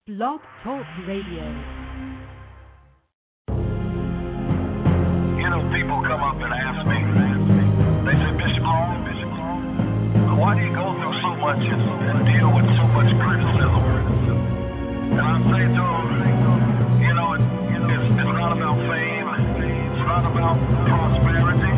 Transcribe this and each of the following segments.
Blog Talk Radio. You know, people come up and ask me, they say, Bishop Long, why do you go through so much and deal with so much criticism? And I say to them, you know, it's not about fame, it's not about prosperity,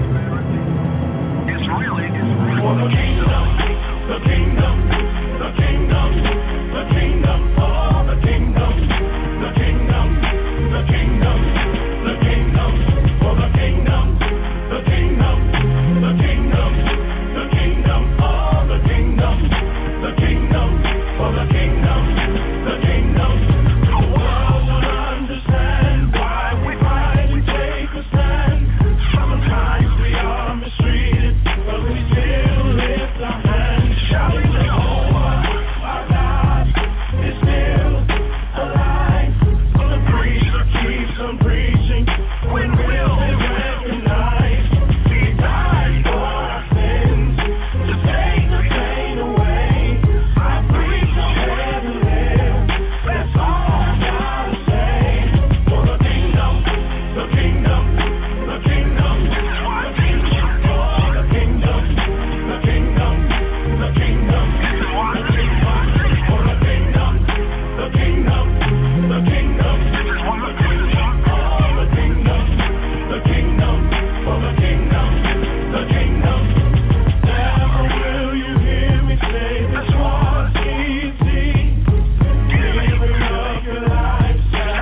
it's really for the kingdom, the kingdom, the kingdom, the kingdom, oh, the kingdom, the kingdom, the kingdom, the kingdom, for the kingdom, the kingdom, the kingdom, the kingdom, oh, the kingdom, the kingdom, for the kingdom, the kingdom. The world will understand why we fight and take a stand. Sometimes we are mistreated, but we still lift our hands, shouting Jehovah, our God is still alive. So the preacher keeps on preaching when we'll be recognized. He died for our sins to take the pain away. I preach on heaven live. That's all I gotta say. For the kingdom, the kingdom, the kingdom, the kingdom, for the kingdom, the kingdom, the kingdom, for the kingdom, the kingdom, the kingdom, for the kingdom, the kingdom, for the kingdom, the kingdom. Never will you hear me say this was easy. Giving up your life,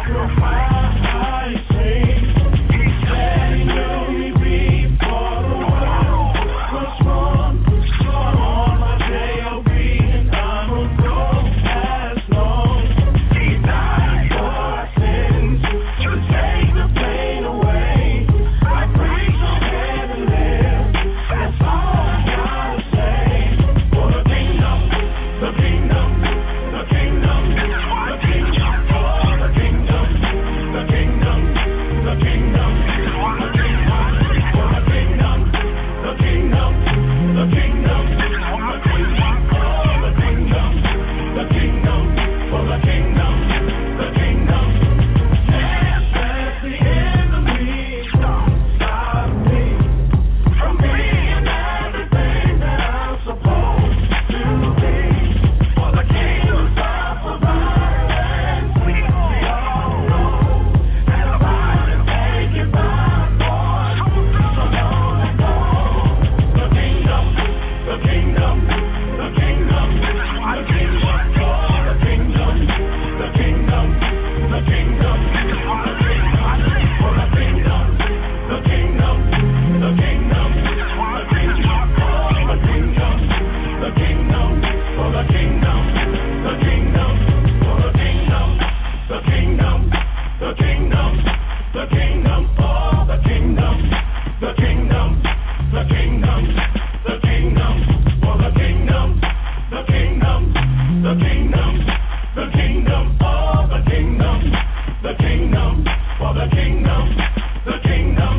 sacrificing. He said he knew me before the world was born. So on my J.O.B. and I'm gonna go as long. He died for our sins to take the pain away. I preach on heaven live. That's all I gotta say. For the kingdom, the kingdom, the kingdom, the kingdom, for the kingdom, the kingdom, the kingdom, for the kingdom, for the kingdom, the kingdom, the kingdom, for the kingdom, for the kingdom, the kingdom, for the kingdom, the kingdom. Yes, let the enemy stop me from being everything that I'm supposed to be. For the kingdom of violence, we all know that a violent taken by force. So long and go. The kingdom, the kingdom, the kingdom, the kingdom, for the kingdom, the kingdom, the kingdom, for the kingdom, the kingdom, the kingdom, for the kingdom, the kingdom, for the kingdom, the kingdom, for the kingdom, the kingdom, the kingdom, the kingdom, for the kingdom, the kingdom, the kingdom, the kingdom, for the kingdom, the kingdom, the kingdom, the kingdom, for the kingdom, the kingdom, for the kingdom, the kingdom.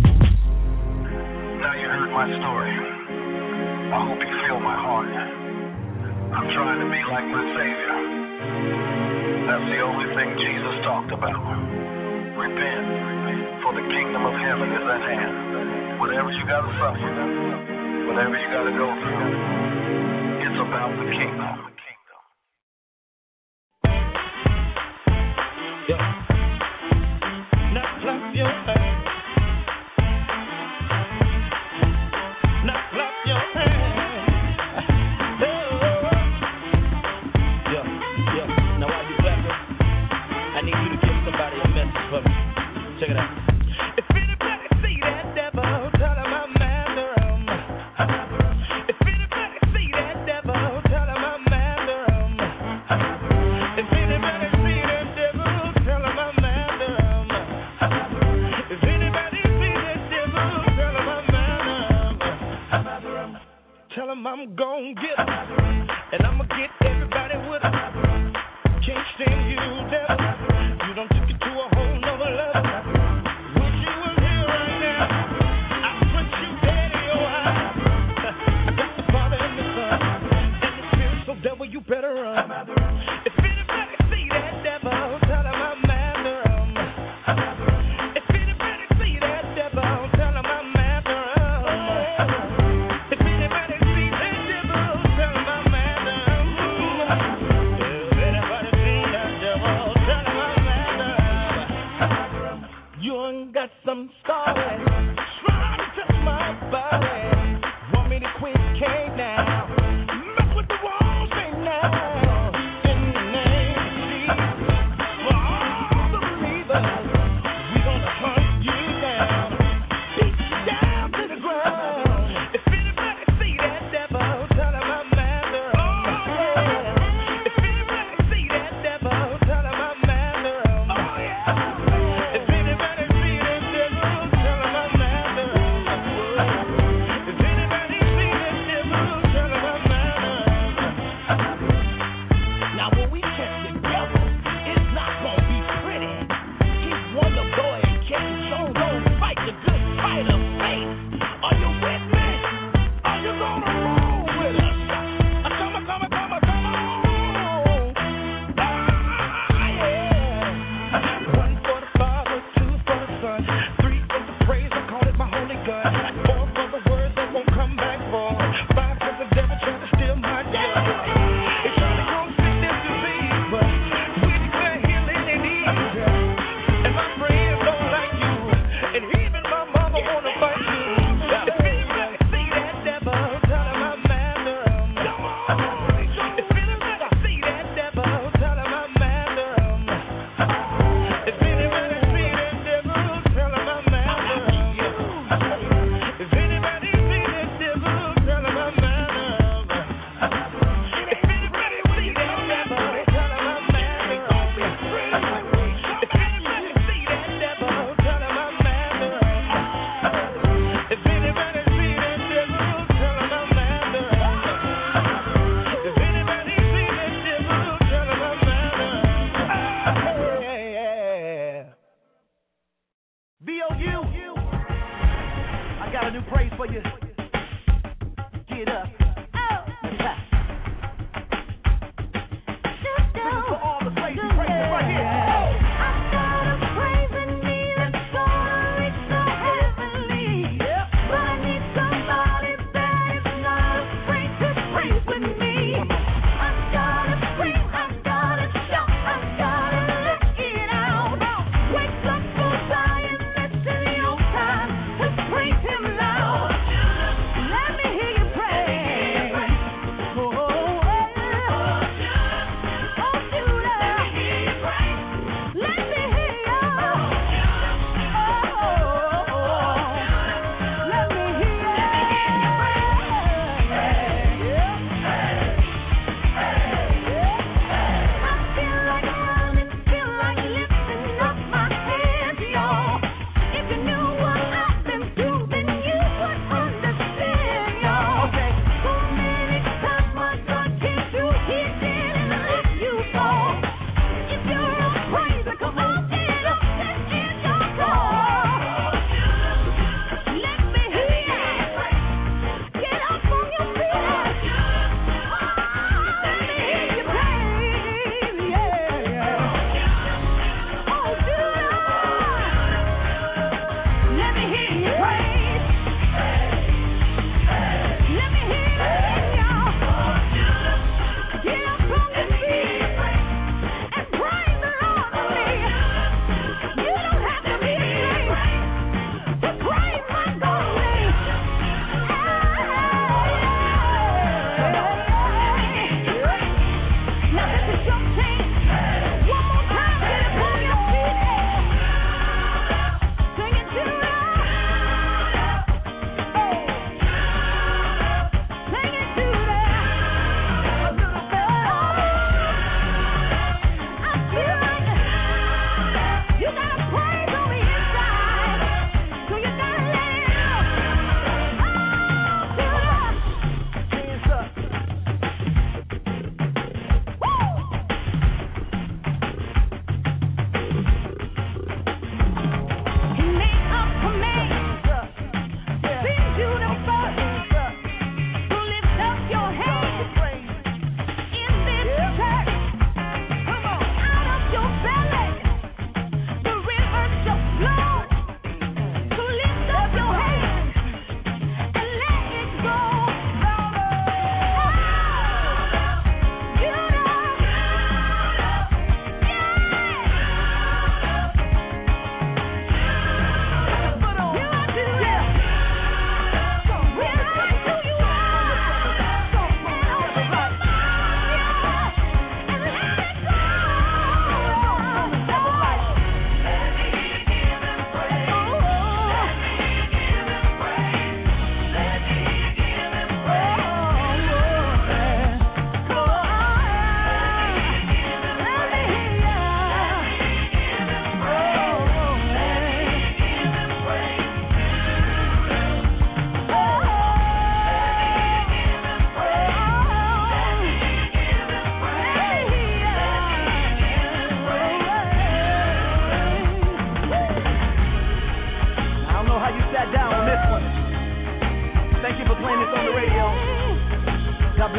Now you heard my story. I hope you feel my heart. I'm trying to be like my Savior. That's the only thing Jesus talked about. Repent, for the kingdom of heaven is at hand. Whatever you got to suffer, whatever you got to go through, it's about the kingdom. Yo. Now clap your hands. Now clap your hands. Yeah, yeah. Now while you clapping, I need you to give somebody a message for me. Check it out. If anybody see that devil, tell him I'm after him. If anybody see that devil, tell him I'm after him. If anybody see that devil, tell him I'm after him. If anybody see that devil, tell him I'm after him. Tell him I'm gon' get him, and I'ma get everybody with him. Can't stand you, devil. You done took it to a whole nother level. Wish you was here right now. I put you dead in your eyes. I got the Father and the Son and the Spirit, so devil, you better run. If anybody see that some story. Trying to touch my body. Want me to quit, can't now. Mess with the walls right now. In the name of Jesus. For all the believers, we gonna hunt you down. Beat you down to the ground. If anybody see that devil, tell him I'm master. Oh, yeah. If anybody see that devil, tell him I'm master. Oh, yeah. If anybody see that devil,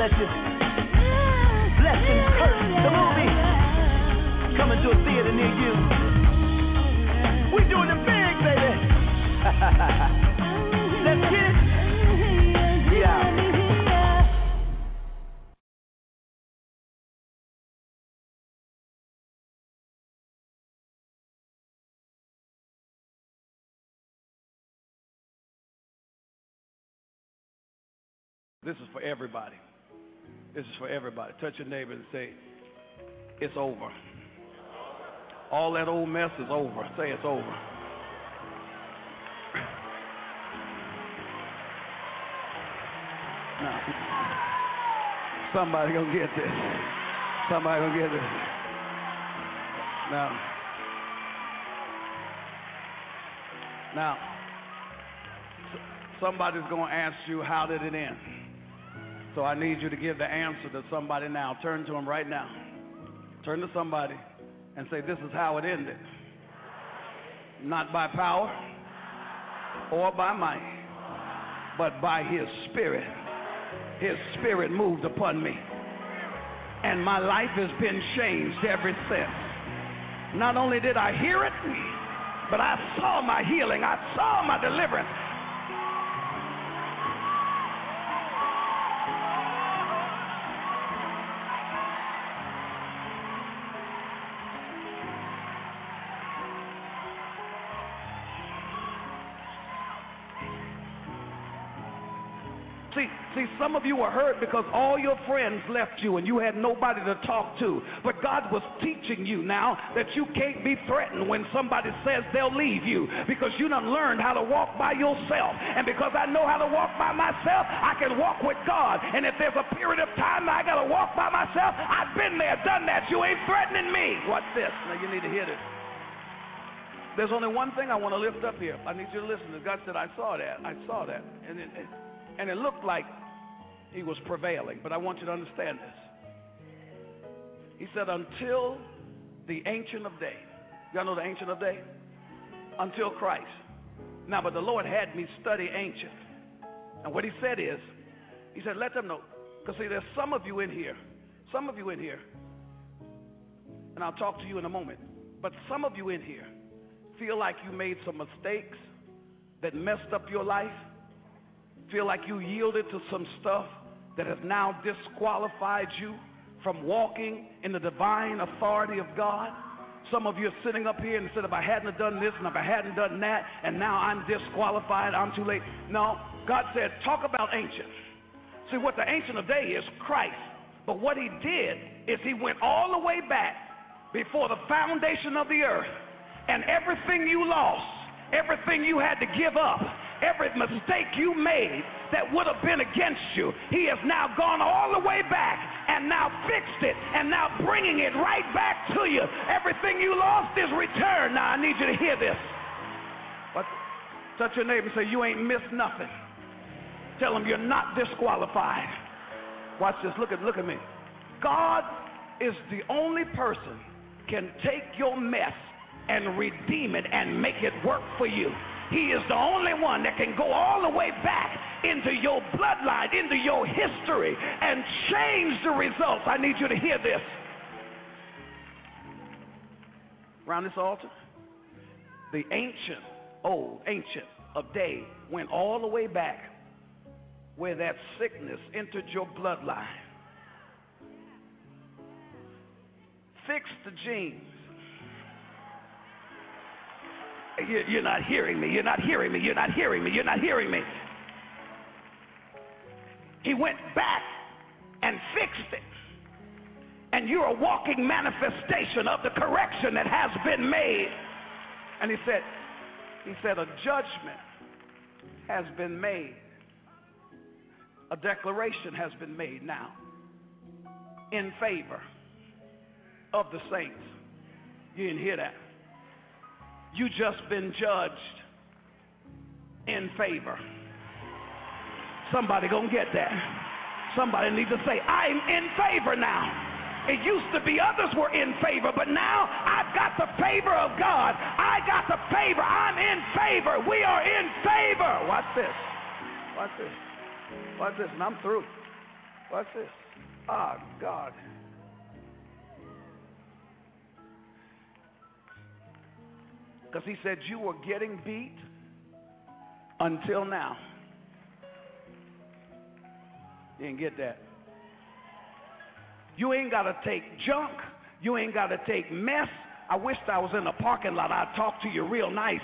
you. Blessed and Cursed, the movie, coming to a theater near you. We doing it big, baby. Let's get it. Yeah. This is for everybody. This is for everybody. Touch your neighbor and say, it's over. All that old mess is over. Say it's over. Now, somebody gonna get this. Somebody gonna get this. Now, somebody's gonna ask you, how did it end? So I need you to give the answer to somebody now. Turn to them right now. Turn to somebody and say, this is how it ended. Not by power or by might, but by His Spirit. His Spirit moved upon me. And my life has been changed ever since. Not only did I hear it, but I saw my healing. I saw my deliverance. See, some of you were hurt because all your friends left you and you had nobody to talk to. But God was teaching you now that you can't be threatened when somebody says they'll leave you, because you done learned how to walk by yourself. And because I know how to walk by myself, I can walk with God. And if there's a period of time I got to walk by myself, I've been there, done that. You ain't threatening me. Watch this. Now you need to hear this. There's only one thing I want to lift up here. I need you to listen. God said, I saw that. I saw that. And it looked like He was prevailing, but I want you to understand this. He said, until the Ancient of Days. Y'all know the Ancient of Days? Until Christ. Now, but the Lord had me study ancient. And what He said is, He said, let them know. Because see, there's some of you in here, and I'll talk to you in a moment, but some of you in here feel like you made some mistakes that messed up your life. Feel like you yielded to some stuff that has now disqualified you from walking in the divine authority of God. Some of you are sitting up here and said, if I hadn't have done this and if I hadn't done that, and now I'm disqualified, I'm too late. No, God said, talk about ancient. See, what the Ancient of Days is, Christ. But what He did is He went all the way back before the foundation of the earth, and everything you lost, everything you had to give up, every mistake you made that would have been against you, He has now gone all the way back and now fixed it and now bringing it right back to you. Everything you lost is returned. Now I need you to hear this. But touch your neighbor and say, you ain't missed nothing. Tell them you're not disqualified. Watch this. Look at me. God is the only person can take your mess and redeem it and make it work for you. He is the only one that can go all the way back into your bloodline, into your history, and change the results. I need you to hear this. Around this altar, the Ancient of Days went all the way back where that sickness entered your bloodline. Fixed the genes. You're not hearing me. You're not hearing me. You're not hearing me. You're not hearing me. He went back and fixed it. And you're a walking manifestation of the correction that has been made. And he said, a judgment has been made. A declaration has been made now in favor of the saints. You didn't hear that. You just been judged in favor. Somebody gonna get that. Somebody needs to say, I'm in favor now. It used to be others were in favor, but now I've got the favor of God. I got the favor. I'm in favor. We are in favor. Watch this. Watch this. Watch this. And I'm through. Watch this. Oh, God. Because he said you were getting beat until now. You didn't get that. You ain't got to take junk. You ain't got to take mess. I wished I was in the parking lot. I'd talk to you real nice.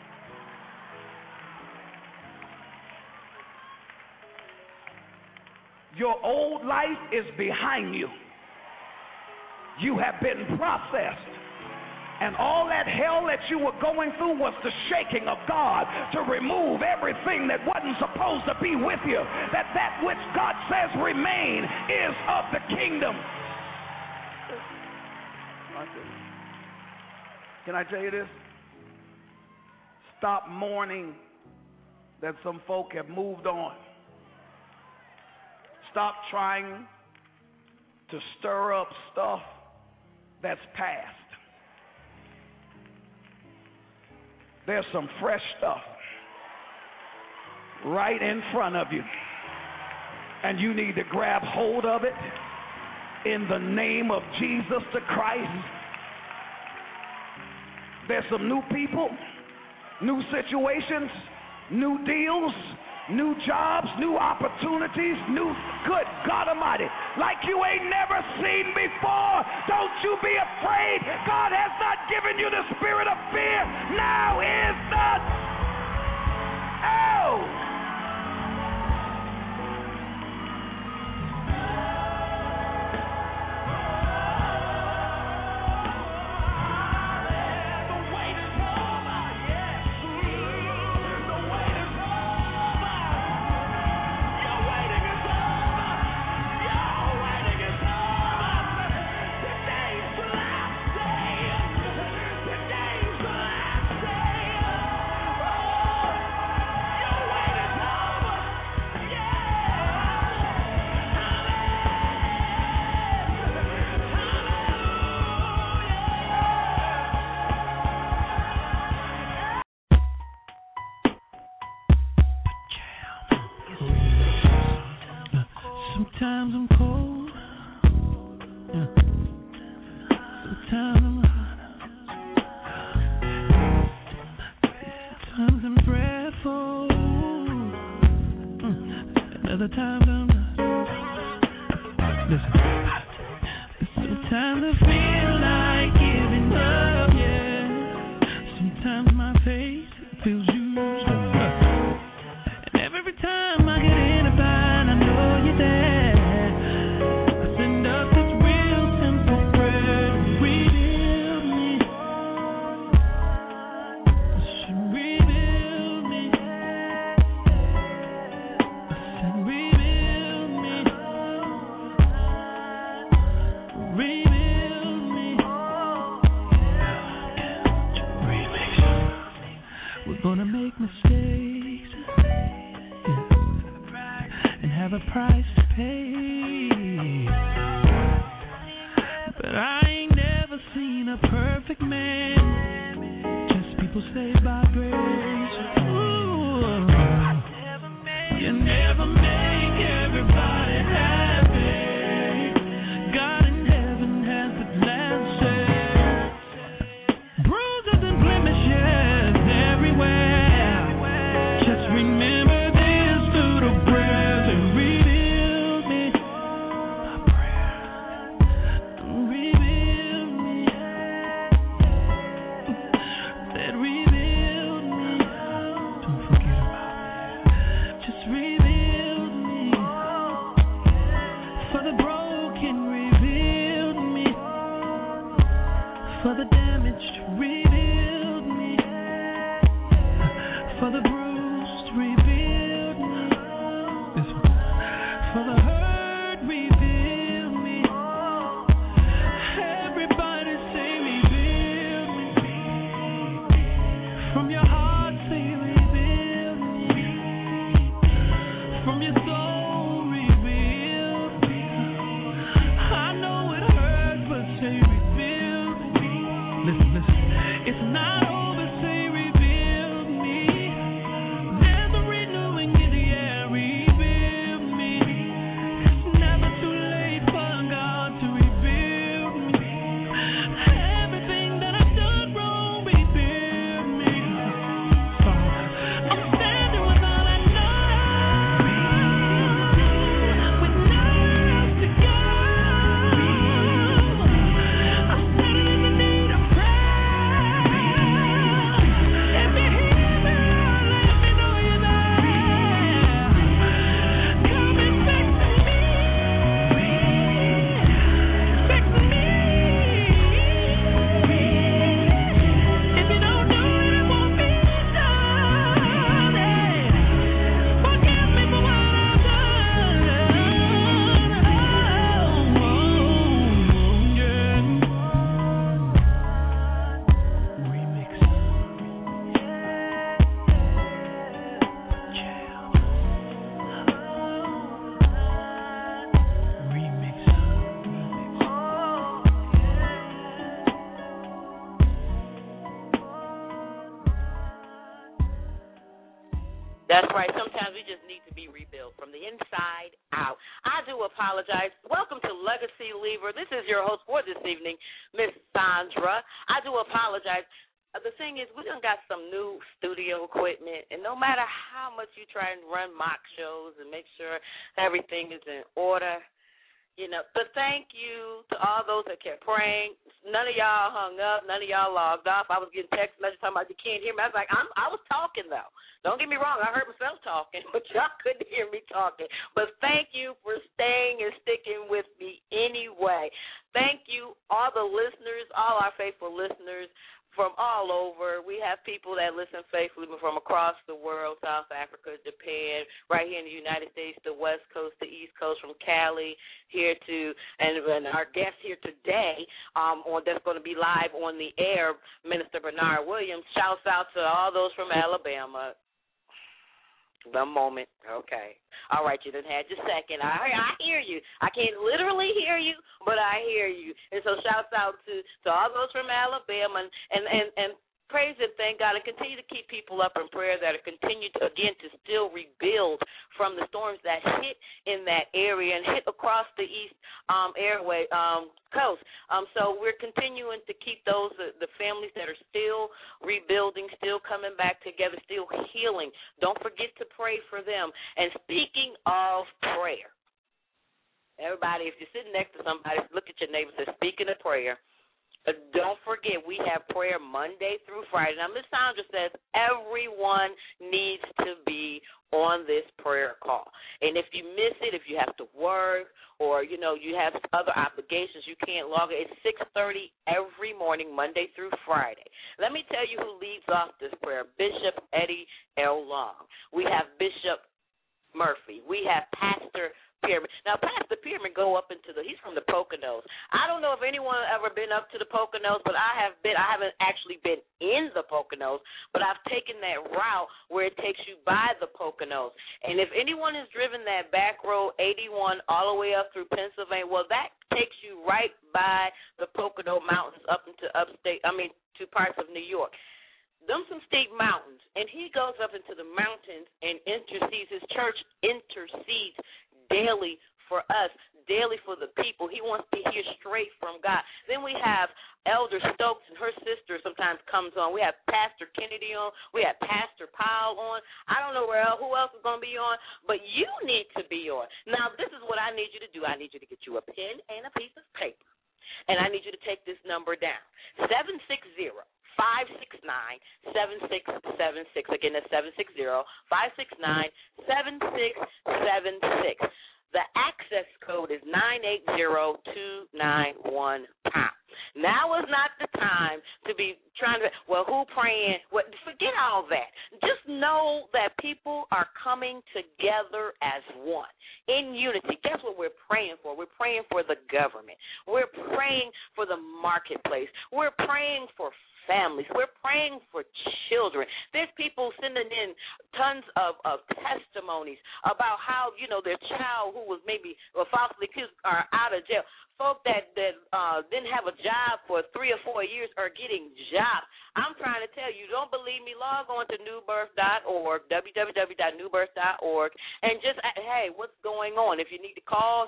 Your old life is behind you. You have been processed. And all that hell that you were going through was the shaking of God to remove everything that wasn't supposed to be with you. That which God says remain is of the kingdom. Can I tell you this? Stop mourning that some folk have moved on. Stop trying to stir up stuff that's past. There's some fresh stuff right in front of you, and you need to grab hold of it in the name of Jesus the Christ. There's some new people, new situations, new deals, new jobs, new opportunities, new, good God Almighty, like you ain't never seen before. Don't you be afraid. God has not given you the spirit of fear. Now is the, oh! Sometimes I'm cold, yeah. Sometimes I'm hot, sometimes I'm dreadful, and other times I'm not. Listen. Sometimes I feel like giving up, yeah. Sometimes my face feels used up, and every time I get in a bind, I know you're there. Gonna make mistakes, yeah, and have a price to pay. But I ain't never seen a perfect man, just people saved by grace. Ooh, you never make everybody happy. God in heaven has the last say. Bruises and blemishes everywhere. Just remember this through the prayers and rebuild me. My prayer, rebuild me. That rebuild me. Don't forget about me. Just rebuild me. For the broken, rebuild me. For the damaged, rebuild me. For the bruised, rebuild me. This one. For the hurt, rebuild me. Everybody say rebuild me. From your heart say rebuild me. From your soul rebuild me. I know it hurts, but say rebuild me. Listen. It's not over, say rebuild me. There's a renewing in the air, rebuild me. It's never That's right. Sometimes we just need to be rebuilt from the inside out. I do apologize. Welcome to Legacy Lever. This is your host for this evening, Miss Sandra. I do apologize. The thing is, we done got some new studio equipment, and no matter how much you try and run mock shows and make sure everything is in order, you know, but thank you to all those that kept praying. None of y'all hung up. None of y'all logged off. I was getting text messages talking about you can't hear me. I was like, I was talking, though. Don't get me wrong. I heard myself talking, but y'all couldn't hear me talking. But thank you for staying and sticking with me anyway. Thank you, all the listeners, all our faithful listeners from all over. We have people that listen faithfully from across the world, South Africa, Japan, right here in the United States, the West Coast, the East Coast, from Cali here to, and our guest here today that's going to be live on the air, Minister Bernard Williams. Shouts out to all those from Alabama. The moment. Okay. All right, you done had your second. I hear you. I can't literally hear you, but I hear you. And so shouts out to all those from Alabama and praise and thank God, and continue to keep people up in prayer that are continue to, again, to still rebuild from the storms that hit in that area and hit across the east airway coast. So we're continuing to keep those, the families that are still rebuilding, still coming back together, still healing. Don't forget to pray for them. And speaking of prayer, everybody, if you're sitting next to somebody, look at your neighbor and say, speaking of prayer, don't forget, we have prayer Monday through Friday. Now, Ms. Sandra says everyone needs to be on this prayer call. And if you miss it, if you have to work or, you know, you have other obligations, you can't log it. It's 6:30 every morning, Monday through Friday. Let me tell you who leads off this prayer, Bishop Eddie L. Long. We have Bishop Murphy. We have Pastor Pyramid. Now, Pastor Pyramid go up into he's from the Poconos. I don't know if anyone ever been up to the Poconos, but I have been. I haven't actually been in the Poconos, but I've taken that route where it takes you by the Poconos. And if anyone has driven that back road 81 all the way up through Pennsylvania, well, that takes you right by the Pocono Mountains up into to parts of New York. Them some steep mountains, and he goes up into the mountains and intercedes. His church intercedes daily for us, daily for the people. He wants to hear straight from God. Then we have Elder Stokes and her sister sometimes comes on. We have Pastor Kennedy on. We have Pastor Powell on. I don't know who else is going to be on, but you need to be on. Now, this is what I need you to do. I need you to get you a pen and a piece of paper, and I need you to take this number down, 760-569-7676. Again, that's 760-569-7676. The access code is 980291#. Now is not the time to be trying to, who praying? Forget all that. Just know that people are coming together as one, in unity. Guess what we're praying for? We're praying for the government. We're praying for the marketplace. We're praying for families. We're praying for children. There's people sending in tons of testimonies about how, their child who was maybe falsely accused are out of jail. Folk that didn't have a job for 3 or 4 years are getting jobs. I'm trying to tell you, don't believe me, log on to newbirth.org, www.newbirth.org, and just, hey, what's going on? If you need to call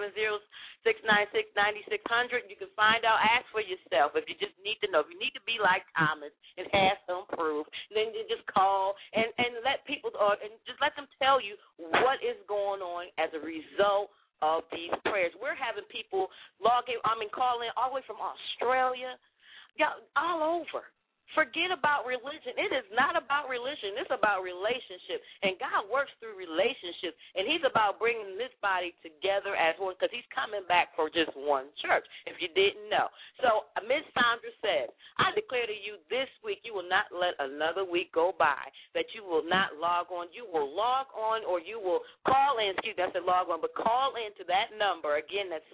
770-696-9600, you can find out, ask for yourself. If you just need to know, if you need to be like Thomas and have some proof, then you just call and let people, and just let them tell you what is going on as a result of these prayers. We're having people call in all the way from Australia, all over. Forget about religion. It is not about religion. It's about relationship. And God works through relationships, and he's about bringing this body together as one because he's coming back for just one church, if you didn't know. So Ms. Sandra says, I declare to you this week you will not let another week go by that you will not log on. You will log on or you will call in. Excuse me, I said log on, but call in to that number. Again, that's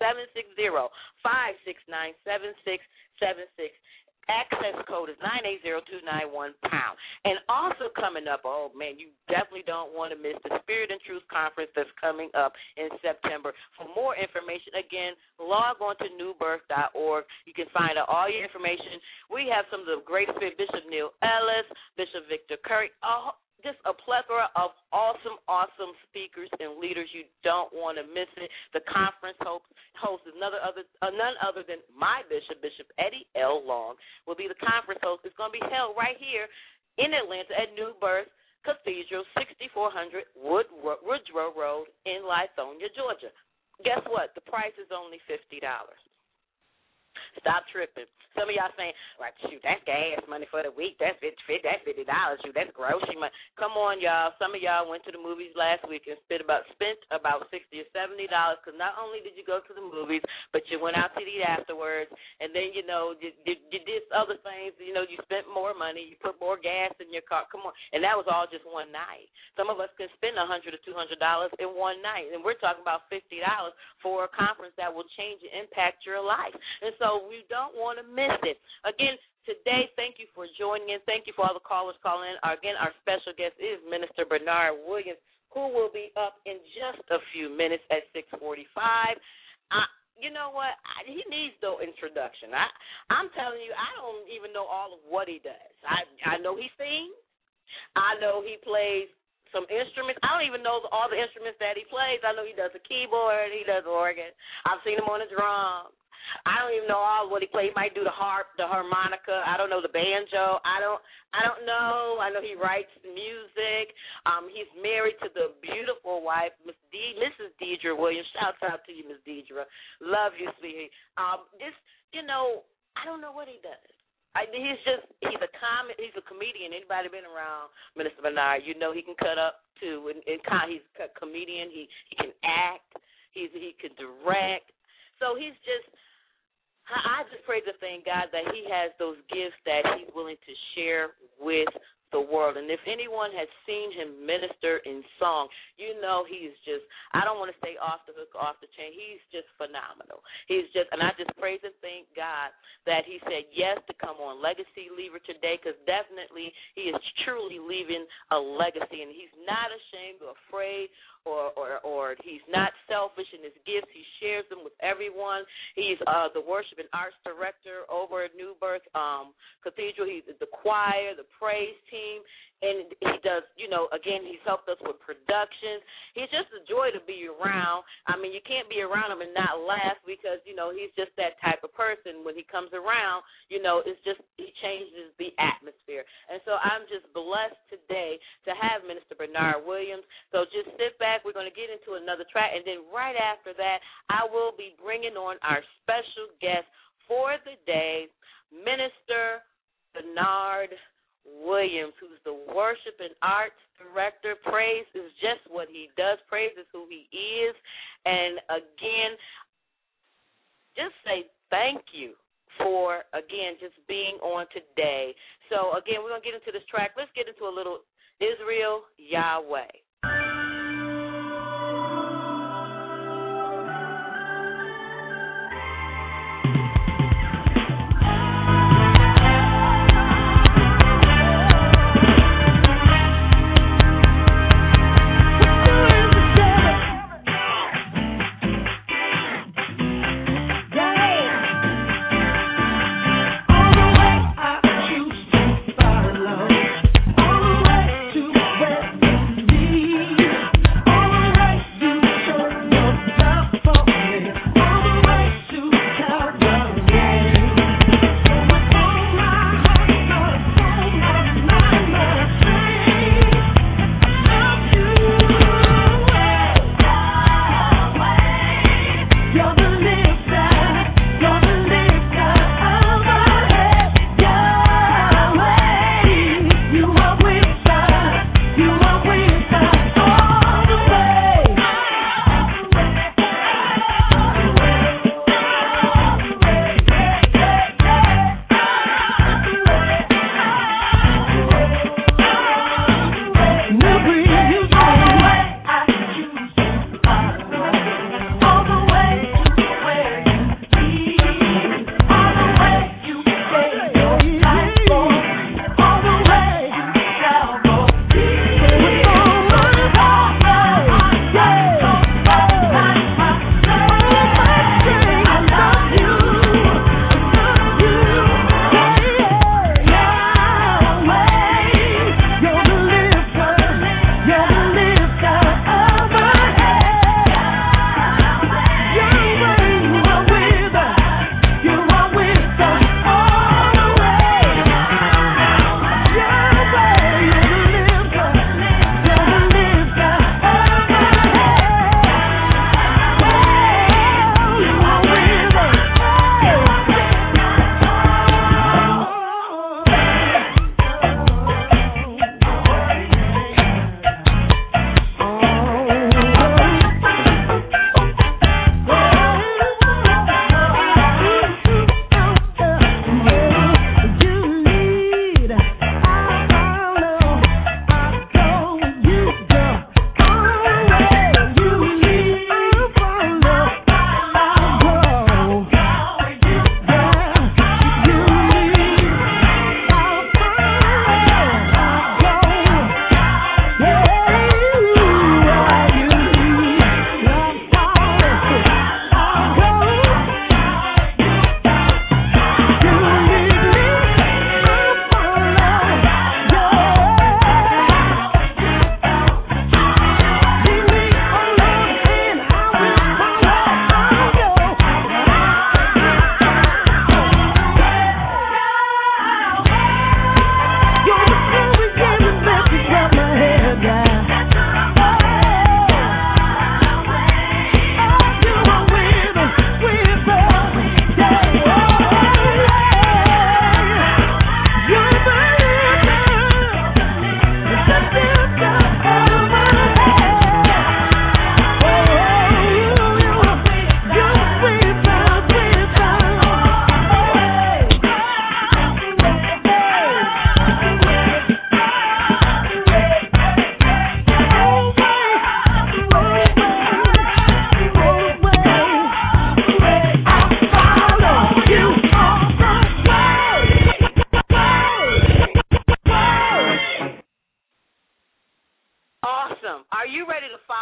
760-569-7676. Access code is 980291#. And also coming up, oh, man, you definitely don't want to miss the Spirit and Truth Conference that's coming up in September. For more information, again, log on to newbirth.org. You can find out all your information. We have some of the great Spirit, Bishop Neil Ellis, Bishop Victor Curry. just a plethora of awesome, awesome speakers and leaders. You don't want to miss it. The conference host is none other than my bishop, Bishop Eddie L. Long, will be the conference host. It's going to be held right here in Atlanta at New Birth Cathedral, 6400 Woodrow Road in Lithonia, Georgia. Guess what? The price is only $50. Stop tripping. Some of y'all saying, well, shoot, that's gas money for the week. That's $50. Shoot, that's grocery money. Come on, y'all. Some of y'all went to the movies last week and spent about $60 or $70 because not only did you go to the movies, but you went out to eat afterwards, and then, you did other things. You spent more money. You put more gas in your car. Come on. And that was all just one night. Some of us can spend $100 or $200 in one night, and we're talking about $50 for a conference that will change and impact your life. And so we don't want to miss it. Again, today, thank you for joining in. Thank you for all the callers calling in. Again, our special guest is Minister Bernard Williams, who will be up in just a few minutes at 6:45. You know what? He needs no introduction. I'm telling you, I don't even know all of what he does. I know he sings. I know he plays some instruments. I don't even know all the instruments that he plays. I know he does the keyboard. He does the organ. I've seen him on the drums. I don't even know all what he plays. He might do the harp, the harmonica. I don't know the banjo. I don't know. I know he writes music. He's married to the beautiful wife, Mrs. Deidre Williams. Shouts out to you, Miss Deidre. Love you, sweetie. I don't know what he does. He's a comedian. Anybody been around Minister Bernard, he can cut up too. And he's a comedian. He can act. He can direct. So I just pray to thank God that he has those gifts that he's willing to share with the world. And if anyone has seen him minister in song, he's just, I don't want to say off the hook, off the chain. He's just phenomenal. And I just praise and thank God that he said yes to come on Legacy Leaver today, because definitely he is truly leaving a legacy, and he's not ashamed or afraid or he's not selfish in his gifts. He shares them with everyone. He's the worship and arts director over at New Birth Cathedral. He's the choir, the praise team, and he does, again, he's helped us with productions. He's just a joy to be around. I mean, you can't be around him and not laugh because, he's just that type of person. When he comes around, it's just, he changes the atmosphere. And so I'm just blessed today to have Minister Bernard Williams. So just sit back. We're going to get into another track, and then right after that, I will be bringing on our special guest for the day, Minister Bernard Williams, who's the worship and arts director. Praise is just what he does. Praise is who he is. And again, just say thank you for, again, just being on today. So, again, we're going to get into this track. Let's get into a little Israel Yahweh. To where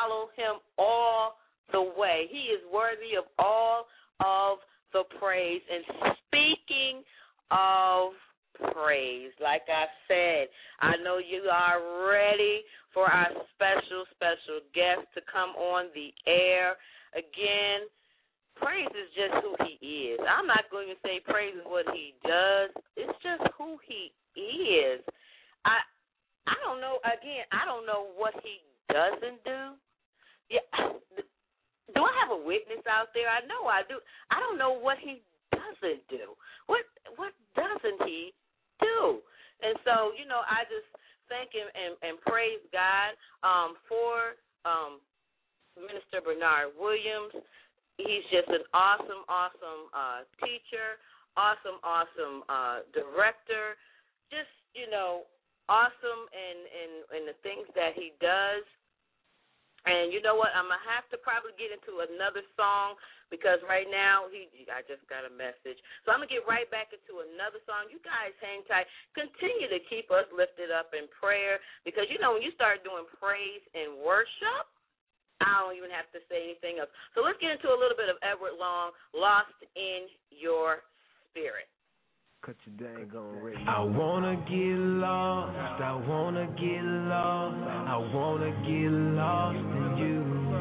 follow him all the way. He is worthy of all of the praise. And speaking of praise, like I said, I know you are ready for our special guest to come on the air. Again, praise is just who he is. I'm not going to say praise is what he does. It's just who he is. I don't know. Again, I don't know what he doesn't do. Yeah. Do I have a witness out there? I know I do. I don't know what he doesn't do. What doesn't he do? And so, I just thank him and praise God for Minister Bernard Williams. He's just an awesome teacher, awesome director, just, awesome in the things that he does. And you know what? I'm going to have to probably get into another song because right now I just got a message. So I'm going to get right back into another song. You guys hang tight. Continue to keep us lifted up in prayer because, when you start doing praise and worship, I don't even have to say anything else. So let's get into a little bit of Edward Long, Lost in Your Spirit. Cut your dang on ready. I wanna get lost, I wanna get lost, I wanna get lost in you.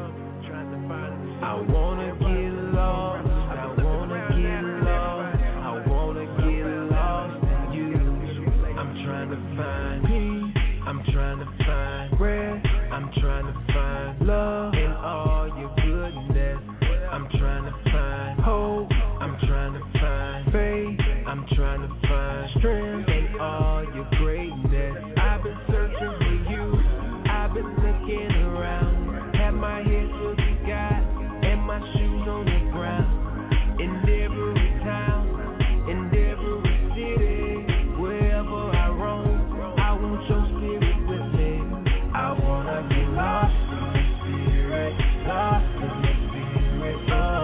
I wanna get lost, I wanna get lost, I wanna get lost in you. I'm trying to find peace, I'm trying to find rest, I'm trying to find love in all your goodness. I'm trying to find hope, I'm trying to find faith, I'm trying to find strength in all your greatness. I've been searching for you, I've been looking around, have my head to the sky and my shoes on the ground. In every town, in every city, wherever I roam, I want your spirit with me. I wanna be lost in the spirit, lost in the spirit,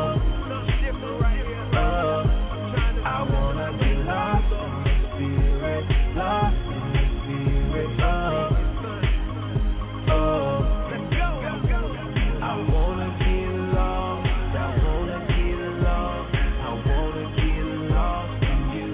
I wanna be lost in the spirit, lost in the spirit, I wanna get lost, I wanna get lost, I wanna get lost in you.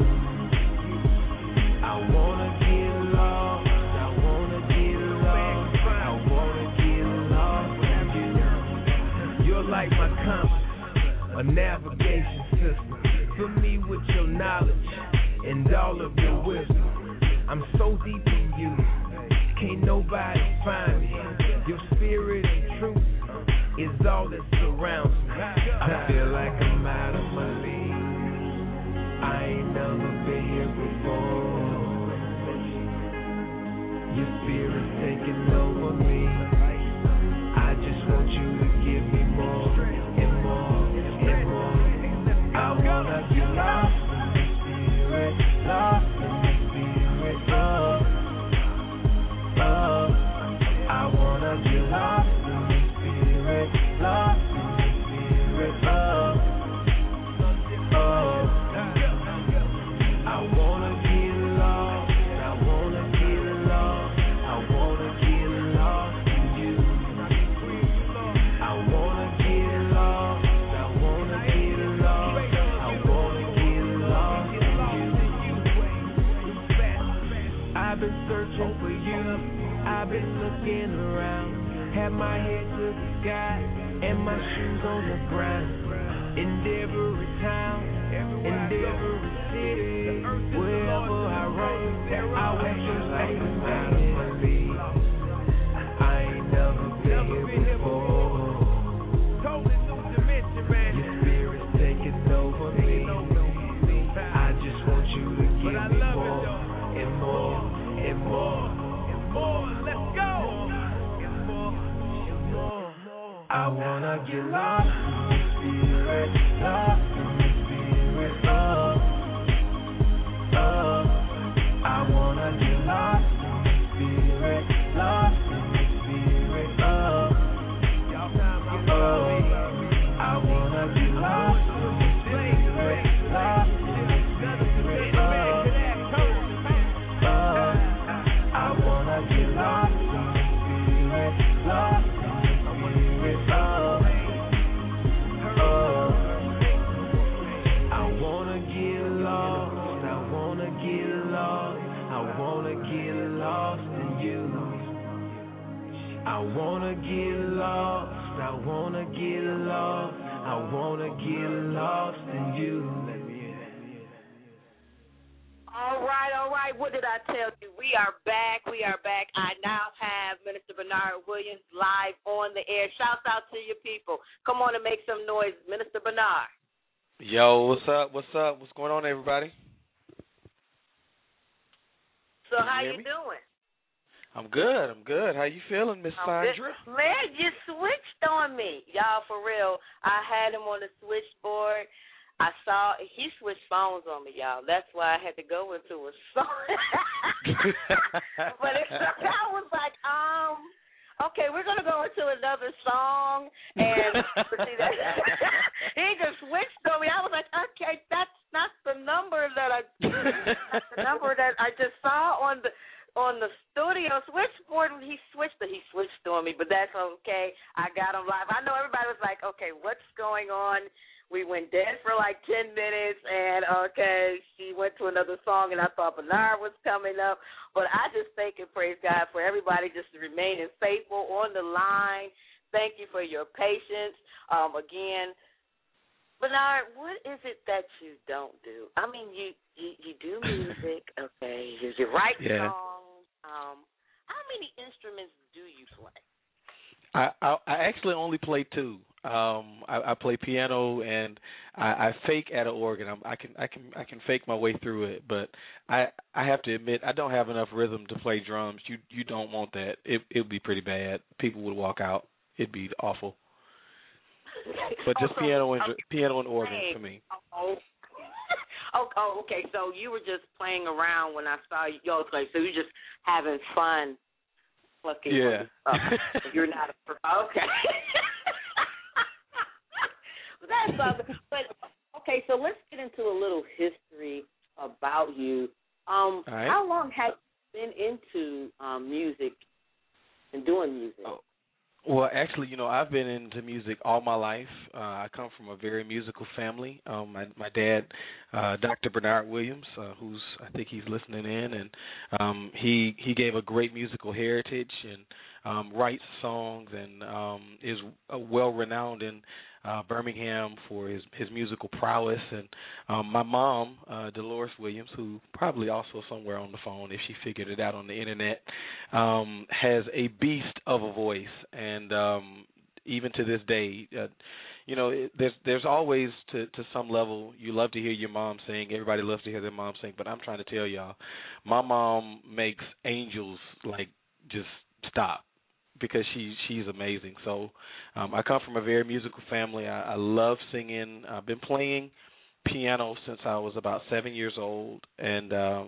I wanna get lost, I wanna get lost, I wanna get lost in you. You're like my compass, a navigation system. Fill me with your knowledge and all of your wisdom. I'm so deep in you, can't nobody find me. Your spirit and truth is all that surrounds me. I feel like I'm out of my league. I ain't never been here before. Your spirit's taking over me. I just want you to give me more and more and more. I wanna get lost in the spirit, lost in the spirit, I wanna get lost in the spirit, lost in the spirit, I wanna get lost, I wanna get lost, I wanna get lost in you. I wanna get lost, I wanna get lost, I wanna get lost in you. I've been searching for you, I've been looking around, have my head to the sky and my shoes on the ground. In every town, in every city, wherever I roam, I want your spirit out of my league. I ain't never been here before. Your spirit's taking over me. I just want you to give me more and more and more and more. Let's go. I wanna get lost in the spirit, lost in the spirit, I wanna get lost in the spirit, lost in the spirit, I wanna get lost in the spirit, lost in the spirit, I wanna get lost in the spirit, lost in the spirit. wanna get lost in you. I wanna get lost, I wanna get lost, I wanna get lost in you. All right. What did I tell you? We are back. I now have Minister Bernard Williams live on the air. Shouts out to your people. Come on and make some noise, Minister Bernard. Yo, what's up? What's going on, everybody? So how you doing? I'm good. How you feeling, Miss Sandra? Man, you switched on me. Y'all, for real. I had him on the switchboard. I saw he switched phones on me, y'all. That's why I had to go into a song. But I was like, okay, we're going to go into another song. And see, that, he just switched on me. I was like, okay, that's not the number that I just saw on the studio switchboard. He switched on me, but that's okay. I got him live. I know everybody was like, okay, what's going on? We went dead for like 10 minutes, and, okay, she went to another song, and I thought Bernard was coming up. But I just thank and praise God for everybody just remaining faithful on the line. Thank you for your patience. Again, Bernard, what is it that you don't do? I mean, you do music, okay, you write songs. How many instruments do you play? I actually only play two. I play piano and I fake at an organ. I can fake my way through it, but I have to admit I don't have enough rhythm to play drums. You don't want that. It would be pretty bad. People would walk out. It'd be awful. But just piano and organ for me. Oh, okay. So you were just playing around when I saw you. Okay, so you're just having fun. Yeah. You're not okay. That's something. But okay, so let's get into a little history about you. Right. How long have you been into music and doing music? Oh. Well, actually, I've been into music all my life. I come from a very musical family. My dad, Dr. Bernard Williams, I think he's listening in, and he gave a great musical heritage and writes songs and is well renowned in Birmingham for his musical prowess. And my mom, Dolores Williams, who probably also somewhere on the phone if she figured it out on the internet, has a beast of a voice. And even to this day, there's always to some level, you love to hear your mom sing. Everybody loves to hear their mom sing. But I'm trying to tell y'all, my mom makes angels just stop, because she's amazing. So I come from a very musical family. I love singing. I've been playing piano since I was about 7 years old, and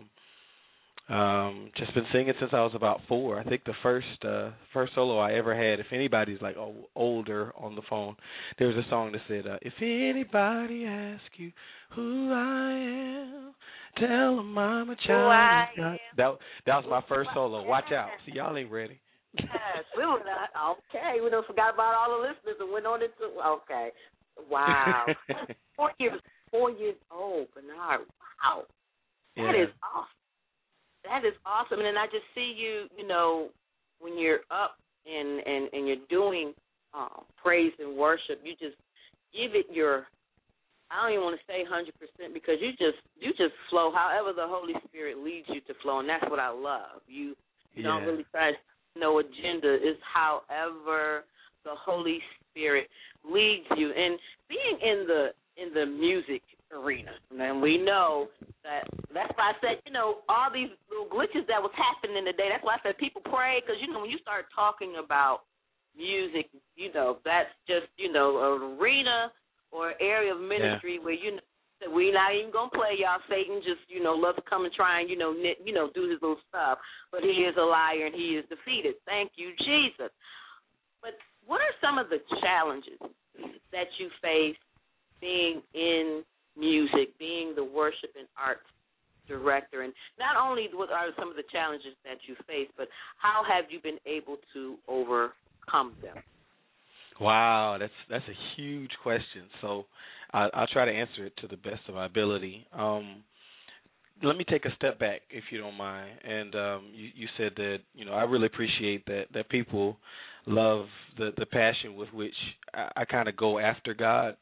just been singing since I was about 4. I think the first solo I ever had, if anybody's like older on the phone, there was a song that said, if anybody asks you who I am, tell them I'm a child. That was my first solo. Watch out. See, y'all ain't ready. Yes, we were not. Okay, we don't forgot about all the listeners and went on into. Okay, wow. 4 years old, Bernard. Wow, that is awesome. That is awesome. And then I just see you, when you're up and you're doing praise and worship, you just give it your. I don't even want to say 100% because you just flow however the Holy Spirit leads you to flow, and that's what I love. You don't really try to. No agenda, is however the Holy Spirit leads you. And being in the music arena, and we know that's why I said, all these little glitches that was happening today, that's why I said people pray, because, when you start talking about music, that's just, an arena or area of ministry where, we're not even going to play, y'all. Satan just, loves to come and try and, do his little stuff. But he is a liar and he is defeated. Thank you, Jesus. But what are some of the challenges that you face being in music, being the worship and arts director? And not only what are some of the challenges that you face, but how have you been able to overcome them? Wow, that's a huge question. So I'll try to answer it to the best of my ability. let me take a step back, if you don't mind. And you said that, I really appreciate that people love the passion with which I kind of go after God.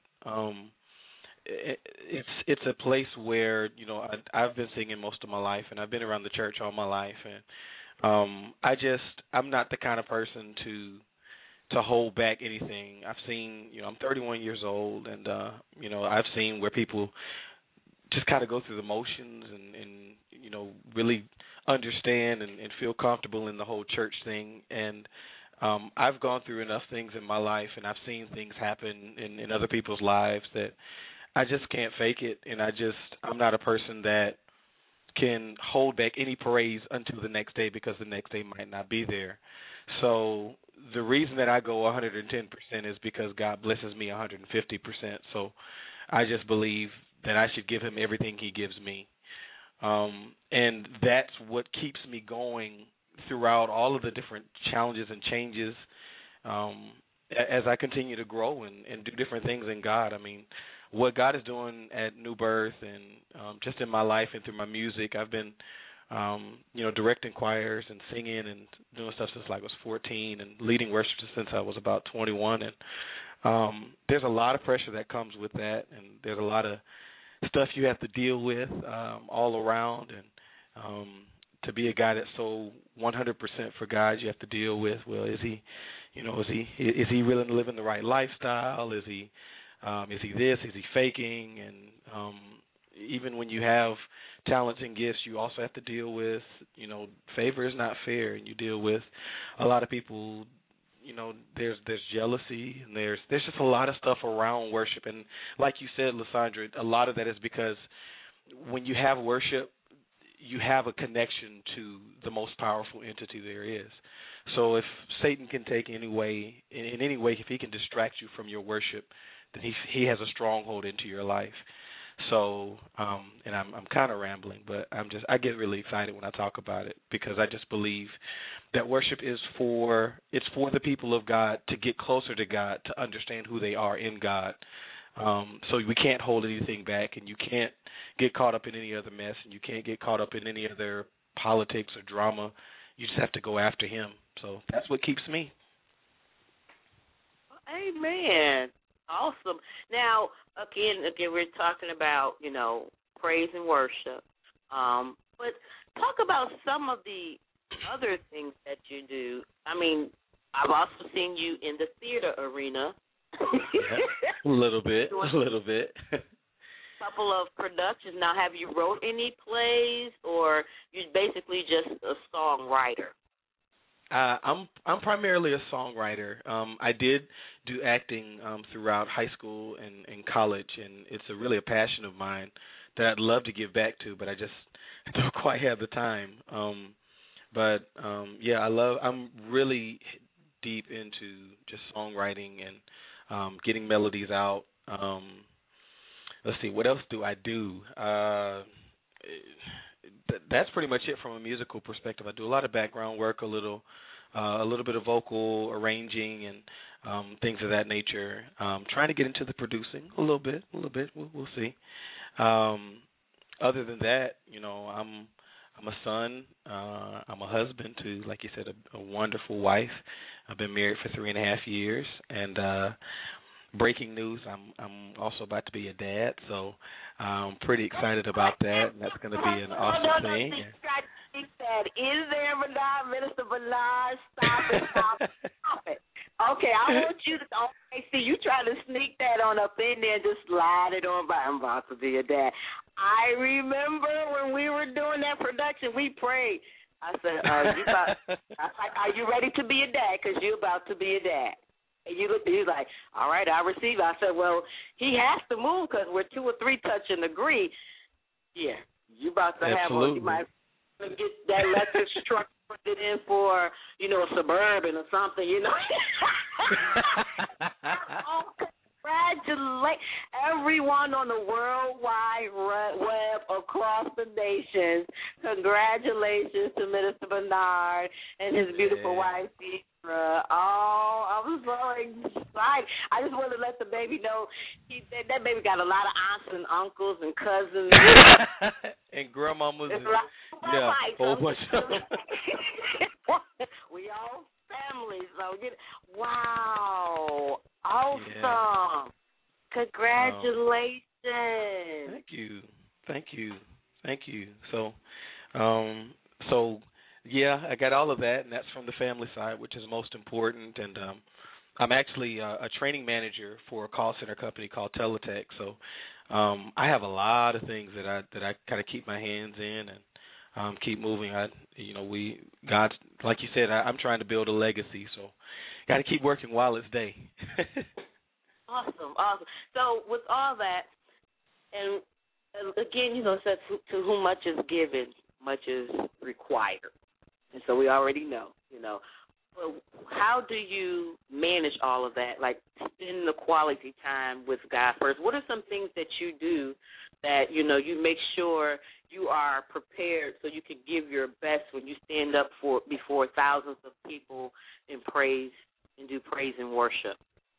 It's a place where, I've been singing most of my life, and I've been around the church all my life, and I'm not the kind of person to hold back anything. I've seen, I'm 31 years old, and I've seen where people just kind of go through the motions and really understand and feel comfortable in the whole church thing. And I've gone through enough things in my life, and I've seen things happen in other people's lives that I just can't fake it. And I'm not a person that can hold back any praise until the next day, because the next day might not be there. So the reason that I go 110% is because God blesses me 150%. So I just believe that I should give him everything he gives me. And that's what keeps me going throughout all of the different challenges and changes as I continue to grow and do different things in God. I mean, what God is doing at New Birth and just in my life and through my music, I've been, directing choirs and singing and doing stuff since I was 14 and leading worship since I was about 21. And there's a lot of pressure that comes with that, and there's a lot of stuff you have to deal with all around, and to be a guy that's so 100% for God, you have to deal with, well, is he really living the right lifestyle? Is he this? Is he faking? And even when you have talents and gifts, you also have to deal with, favor is not fair, and you deal with a lot of people. There's jealousy, and there's just a lot of stuff around worship. And like you said, Lysandra, a lot of that is because when you have worship, you have a connection to the most powerful entity there is. So if Satan can take in any way, if he can distract you from your worship, then he has a stronghold into your life. So, and I'm kind of rambling, but I get really excited when I talk about it, because I just believe that worship is for the people of God to get closer to God, to understand who they are in God. So we can't hold anything back, and you can't get caught up in any other mess, and you can't get caught up in any other politics or drama. You just have to go after him. So that's what keeps me. Amen. Awesome. Now, again, we're talking about, praise and worship. But talk about some of the other things that you do. I mean, I've also seen you in the theater arena. A little bit. Couple of productions. Now, have you wrote any plays, or you're basically just a songwriter? I'm primarily a songwriter. I did do acting throughout high school and college, and it's really a passion of mine that I'd love to give back to, but I just don't quite have the time. I'm really deep into just songwriting and getting melodies out. Let's see, what else do I do? That's pretty much it from a musical perspective. I do a lot of background work, a little bit of vocal arranging and things of that nature. Trying to get into the producing a little bit. We'll see. Other than that, I'm a son. I'm a husband to, like you said, a wonderful wife. I've been married for 3.5 years, and breaking news, I'm also about to be a dad, so I'm pretty excited about that, and that's going to be an awesome thing. Is there Bernard, Minister Bernard? Stop it. Okay, I want you to, see, you trying to sneak that on up in there and just slide it on by. I'm about to be a dad. I remember when we were doing that production, we prayed. I said, are you ready to be a dad? Because you're about to be a dad. And you looked, he's like, all right, I receive. I said, well, he has to move because we're 2 or 3 touch and agree. Yeah, you about to have one. You might get that electric truck, put it in for, a Suburban or something, Congratulate everyone on the World Wide Web across the nations. Congratulations to Minister Bernard and his beautiful wife, Deidre. Oh, I was so excited. I just wanted to let the baby know that baby got a lot of aunts and uncles and cousins. and grandmamas. It's And, like, yeah, whole bunch of them. We all family, so wow, awesome. Yeah. Congratulations. Thank you. So yeah, I got all of that, and that's from the family side, which is most important. And I'm actually a training manager for a call center company called Teletech. So I have a lot of things that I kind of keep my hands in and keep moving. God, like you said, I'm trying to build a legacy, so got to keep working while it's day. Awesome. So with all that, and again, it says to whom much is given, much is required. And so we already know, Well, how do you manage all of that, like spend the quality time with God first? What are some things that you do that, you make sure you are prepared so you can give your best when you stand up before thousands of people and praise and do praise and worship?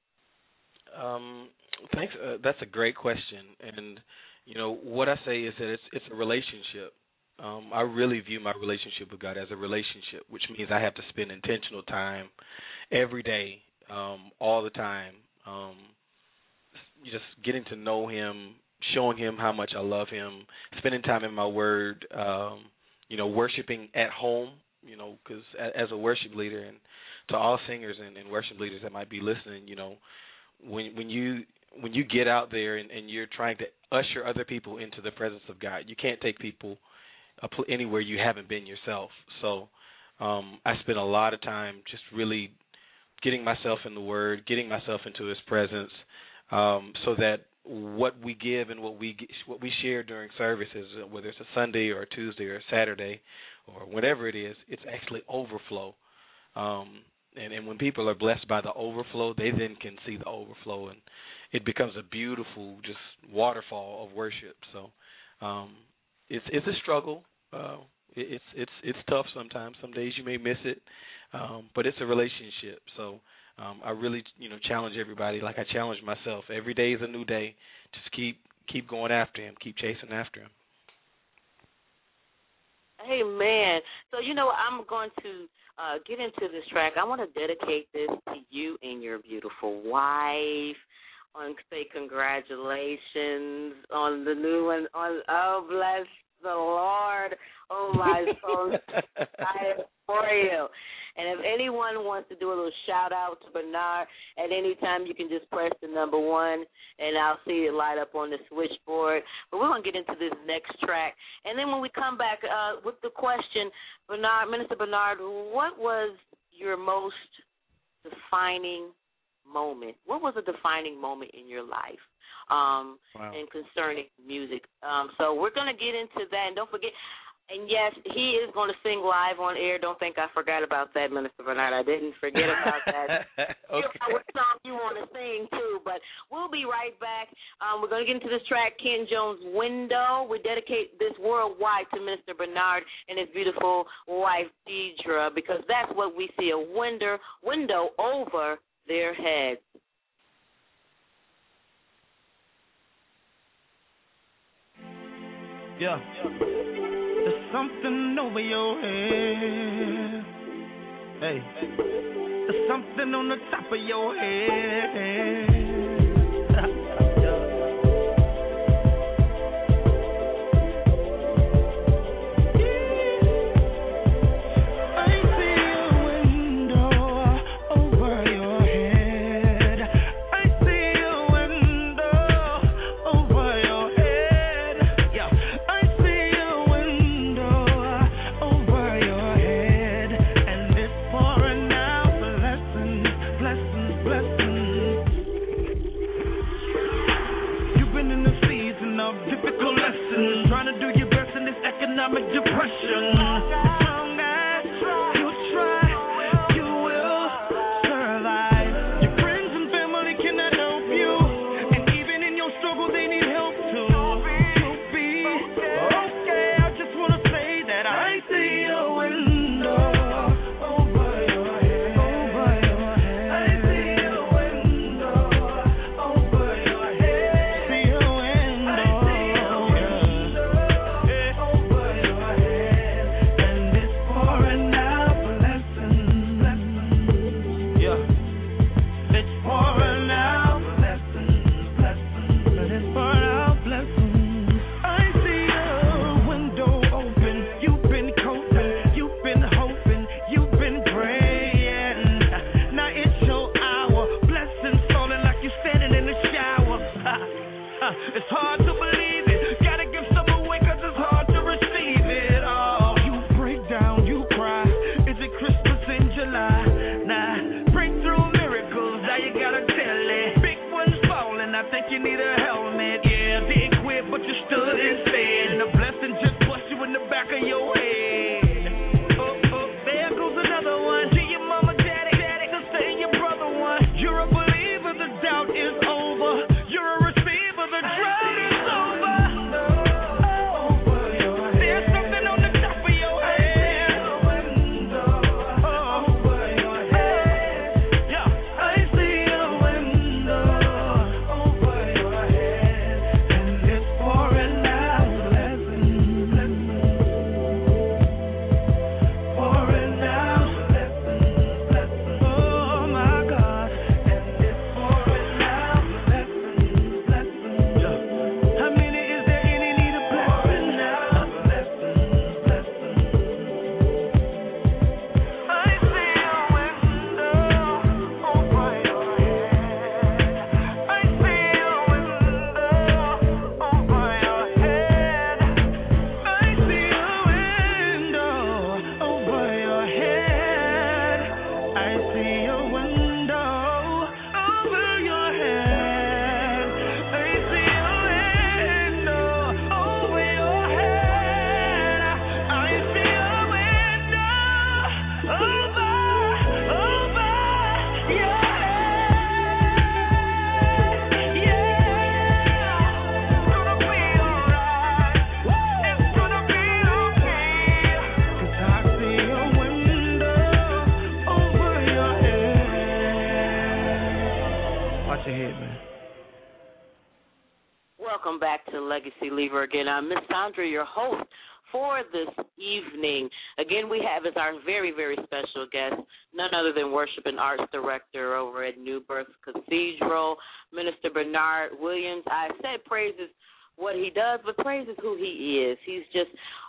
Thanks. That's a great question. And, what I say is that it's a relationship. I really view my relationship with God as a relationship, which means I have to spend intentional time every day, all the time, just getting to know Him, showing Him how much I love Him, spending time in my Word, worshiping at home, because as a worship leader, and to all singers and worship leaders that might be listening, when you get out there and you're trying to usher other people into the presence of God, you can't take people anywhere you haven't been yourself. So I spend a lot of time just really getting myself in the Word, getting myself into His presence, so that what we give and what we share during services, whether it's a Sunday or a Tuesday or a Saturday or whatever it is, it's actually overflow. And when people are blessed by the overflow, they then can see the overflow, and it becomes a beautiful just waterfall of worship. So it's a struggle. It's tough sometimes. Some days you may miss it, but it's a relationship. So I really challenge everybody, like I challenge myself. Every day is a new day. Just keep going after Him. Keep chasing after Him. Amen. So, I'm going to get into this track. I want to dedicate this to you and your beautiful wife. I want to say congratulations on the new one. Oh, bless the Lord. Oh, my soul. I am for you. And if anyone wants to do a little shout-out to Bernard, at any time you can just press the number 1, and I'll see it light up on the switchboard. But we're going to get into this next track. And then when we come back with the question, Minister Bernard, what was your most defining moment? What was a defining moment in your life and concerning music? So we're going to get into that. And don't forget, and yes, he is going to sing live on air. Don't think I forgot about that, Minister Bernard. I didn't forget about that. Okay. What song you want to sing, too. But we'll be right back. We're going to get into this track, Ken Jones' Window. We dedicate this worldwide to Minister Bernard and his beautiful wife, Deidre, because that's what we see, a window over their heads. Yeah. There's something over your head. Hey. There's something on the top of your head. welcome back to Legacy Lever again. I'm Miss Sandra, your host for this evening. Again, we have as our very, very special guest none other than Worship and Arts Director over at New Birth Cathedral, Minister Bernard Williams. I said praise is what he does, but praise is who he is. He's just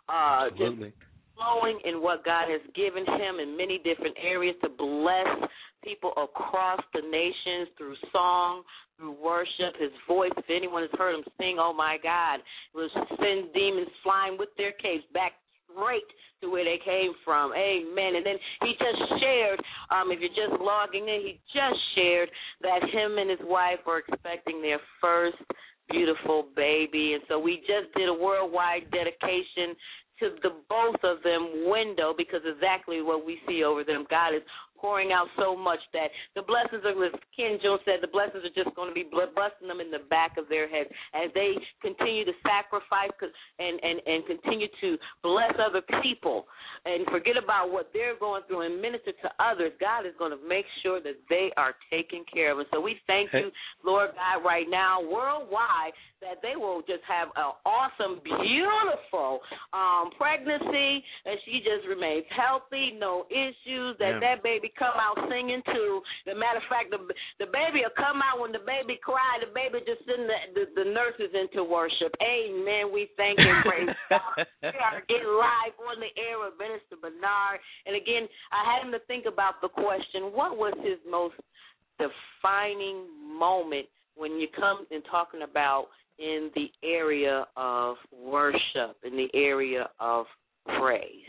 flowing in what God has given him in many different areas to bless people across the nations through song, through worship. His voice, if anyone has heard him sing, oh, my God, will send demons flying with their capes back straight to where they came from. Amen. And then he just shared, if you're just logging in, he just shared that him and his wife are expecting their first beautiful baby. And so we just did a worldwide dedication to the both of them window, because exactly what we see over them. God is pouring out so much that the blessings are, as Ken Jones said, the blessings are just going to be busting them in the back of their heads as they continue to sacrifice and continue to bless other people and forget about what they're going through and minister to others. God is going to make sure that they are taken care of. And so we thank you, Lord God, right now, worldwide, that they will just have an awesome, beautiful pregnancy, and she just remains healthy, no issues, that baby come out singing too. As a matter of fact, the baby will come out when the baby cry. The baby just send the nurses into worship. Amen. We thank and praise God. We are getting live on the air with Minister Bernard. And again, I had him to think about the question, what was his most defining moment when you come and talking about in the area of worship, in the area of praise?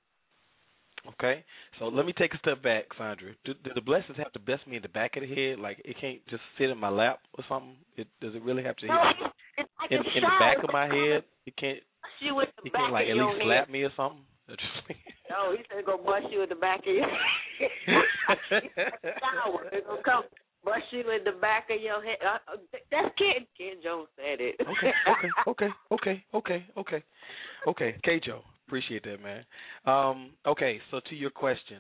Okay, so let me take a step back, Sandra. Do the blessings have to bless me in the back of the head? Like it can't just sit in my lap or something? Does it really have to hit me in the back of my head? It can't. You can't like at least slap me or something? No, he said go bust you in the back of your head. It's gonna come bust you in the back of your head. That's Ken Jones said it. Okay, K. Joe. Appreciate that, man. Okay, so to your question,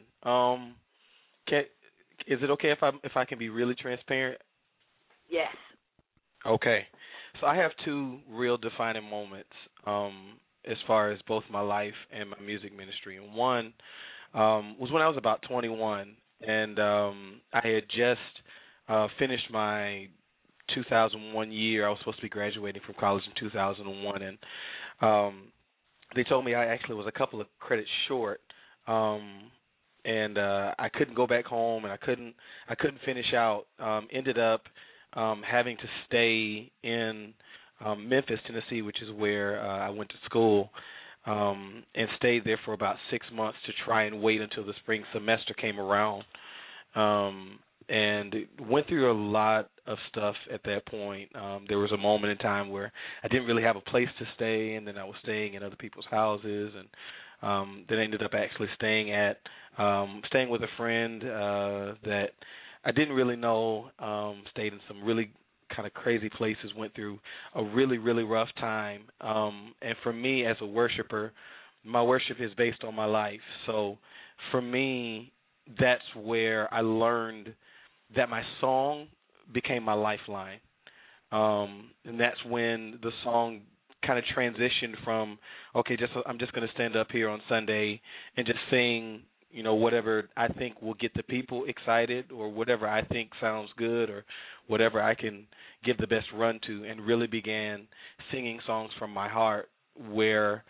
is it okay if I can be really transparent? Yes. Okay, so I have two real defining moments as far as both my life and my music ministry. And one was when I was about 21, and I had just finished my 2001 year. I was supposed to be graduating from college in 2001, and they told me I actually was a couple of credits short, and I couldn't go back home, and I couldn't finish out. Ended up having to stay in Memphis, Tennessee, which is where I went to school, and stayed there for about 6 months to try and wait until the spring semester came around. And went through a lot of stuff at that point. There was a moment in time where I didn't really have a place to stay, and then I was staying in other people's houses, and then I ended up actually staying with a friend that I didn't really know, stayed in some really kind of crazy places, went through a really, really rough time. And for me as a worshiper, my worship is based on my life. So for me, that's where I learned that my song became my lifeline. And that's when the song kind of transitioned from, okay, I'm just going to stand up here on Sunday and just sing, whatever I think will get the people excited, or whatever I think sounds good, or whatever I can give the best run to, and really began singing songs from my heart where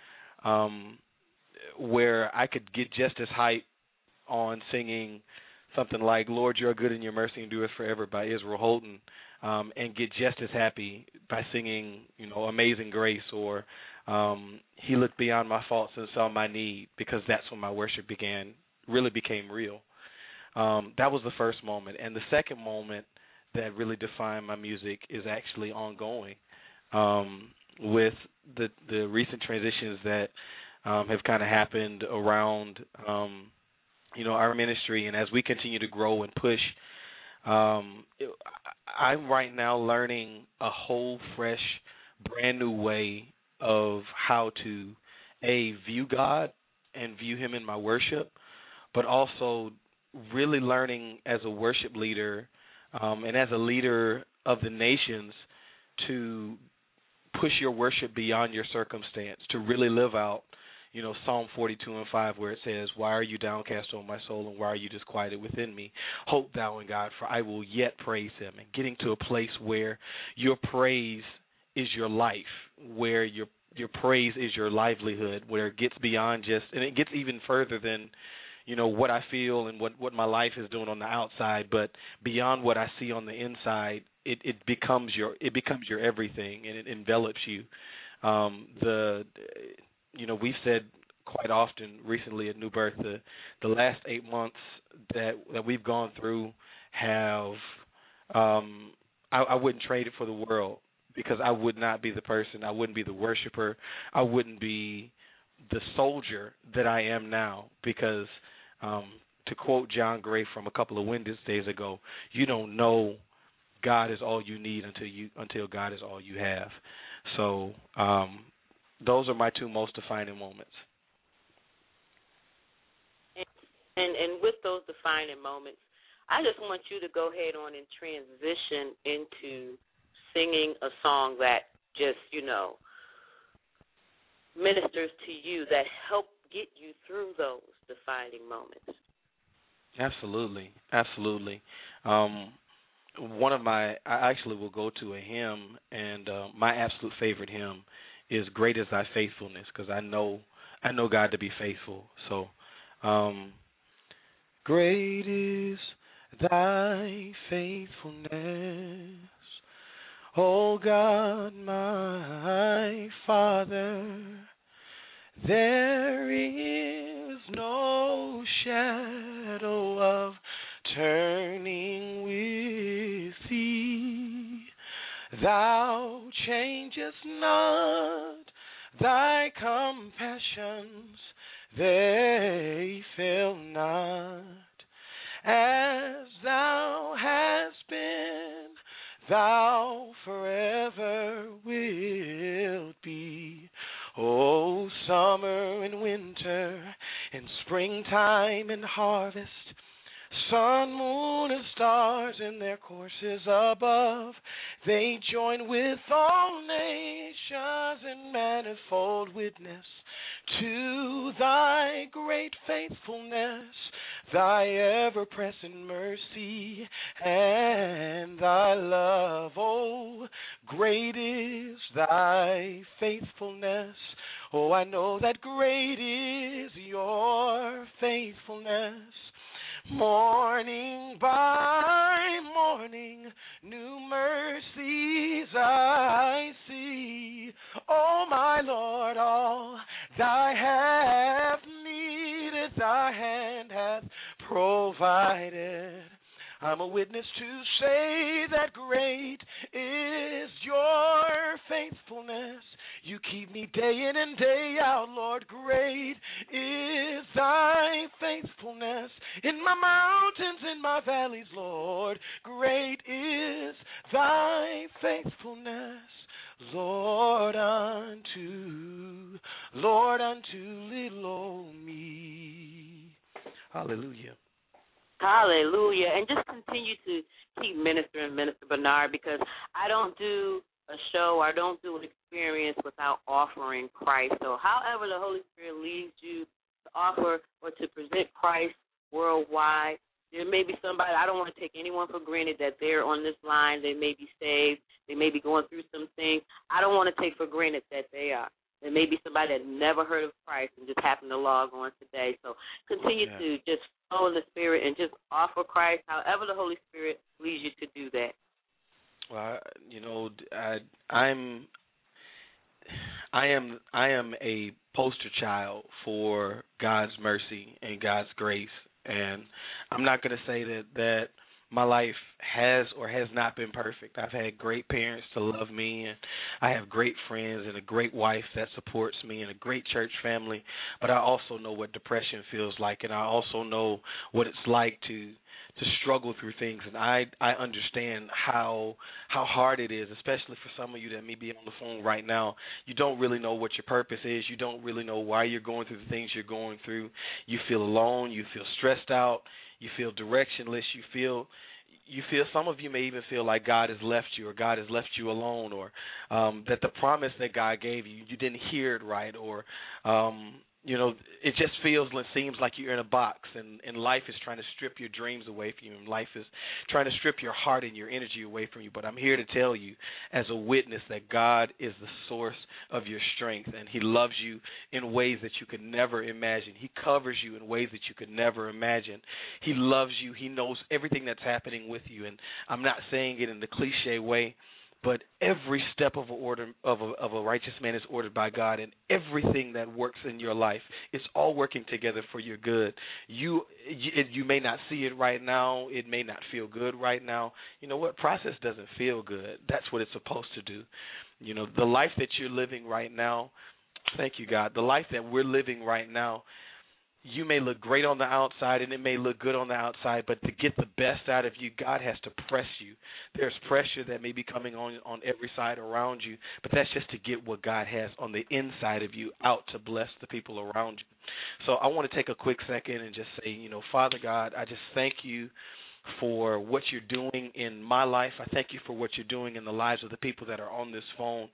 I could get just as hyped on singing something like Lord, You're Good and Your Mercy Endureth Forever by Israel Houghton, and get just as happy by singing, Amazing Grace, or He Looked Beyond My Faults and Saw My Need, because that's when my worship really became real. That was the first moment. And the second moment that really defined my music is actually ongoing, with the recent transitions that have kind of happened around our ministry, and as we continue to grow and push, I'm right now learning a whole fresh, brand new way of how to, view God and view Him in my worship, but also really learning as a worship leader and as a leader of the nations to push your worship beyond your circumstance, to really live out, Psalm 42:5, where it says, "Why are you downcast, O my soul, and why are you disquieted within me? Hope thou in God, for I will yet praise him." And getting to a place where your praise is your life, where your praise is your livelihood, where it gets beyond just, and it gets even further than, what I feel and what my life is doing on the outside, but beyond what I see on the inside, it becomes your everything, and it envelops you. We've said quite often recently at New Birth, the last 8 months that we've gone through have, I wouldn't trade it for the world, because I would not be the person, I wouldn't be the worshiper, I wouldn't be the soldier that I am now, because to quote John Gray from a couple of Wednesdays ago, you don't know God is all you need until God is all you have. So those are my two most defining moments. And with those defining moments, I just want you to go ahead on and transition into singing a song that just, ministers to you, that help get you through those defining moments. Absolutely. I actually will go to a hymn, and my absolute favorite hymn is "Great Is Thy Faithfulness," because I know God to be faithful. So, great is thy faithfulness, O God, my Father. There is no shadow of turning with thee. Thou changest not, thy compassions, they fail not. As thou hast been, thou forever wilt be. Oh, summer and winter, and springtime and harvest, sun, moon, and stars in their courses above, they join with all nations in manifold witness to thy great faithfulness, thy ever-present mercy, and thy love. Oh, great is thy faithfulness. Oh, I know that great is your faithfulness. Morning by morning, new mercies I see. Oh, my Lord, all thy have needed, thy hand hath provided. I'm a witness to say that great is your faithfulness. You keep me day in and day out, Lord. Great is thy faithfulness. In my mountains, in my valleys, Lord. Great is thy faithfulness. Lord, unto little old me. Hallelujah. Hallelujah. And just continue to keep ministering, Minister Bernard, because I don't do a show, I don't do an experience without offering Christ. So however the Holy Spirit leads you to offer or to present Christ worldwide, there may be somebody, I don't want to take anyone for granted that they're on this line, they may be saved, they may be going through some things. I don't want to take for granted that they are. There may be somebody that never heard of Christ and just happened to log on today. So continue to just flow in the Spirit and just offer Christ however the Holy Spirit leads you to do that. Well, I am a poster child for God's mercy and God's grace, and I'm not going to say that my life has or has not been perfect. I've had great parents to love me, and I have great friends and a great wife that supports me and a great church family, but I also know what depression feels like, and I also know what it's like to struggle through things, and I understand how hard it is, especially for some of you that may be on the phone right now. You don't really know what your purpose is. You don't really know why you're going through the things you're going through. You feel alone. You feel stressed out. You feel directionless. You feel some of you may even feel like God has left you, or God has left you alone, or that the promise that God gave you, you didn't hear it right, or it just feels and seems like you're in a box, and life is trying to strip your dreams away from you, and life is trying to strip your heart and your energy away from you. But I'm here to tell you as a witness that God is the source of your strength, and He loves you in ways that you could never imagine. He covers you in ways that you could never imagine. He loves you. He knows everything that's happening with you, and I'm not saying it in the cliche way, but every step of a righteous man is ordered by God, and everything that works in your life is all working together for your good. You may not see it right now. It may not feel good right now. You know what? Process doesn't feel good. That's what it's supposed to do. The life that you're living right now, thank you, God, the life that we're living right now, you may look great on the outside, and it may look good on the outside, but to get the best out of you, God has to press you. There's pressure that may be coming on every side around you, but that's just to get what God has on the inside of you out to bless the people around you. So I want to take a quick second and just say, Father God, I just thank you for what you're doing in my life. I thank you for what you're doing in the lives of the people that are on this phone.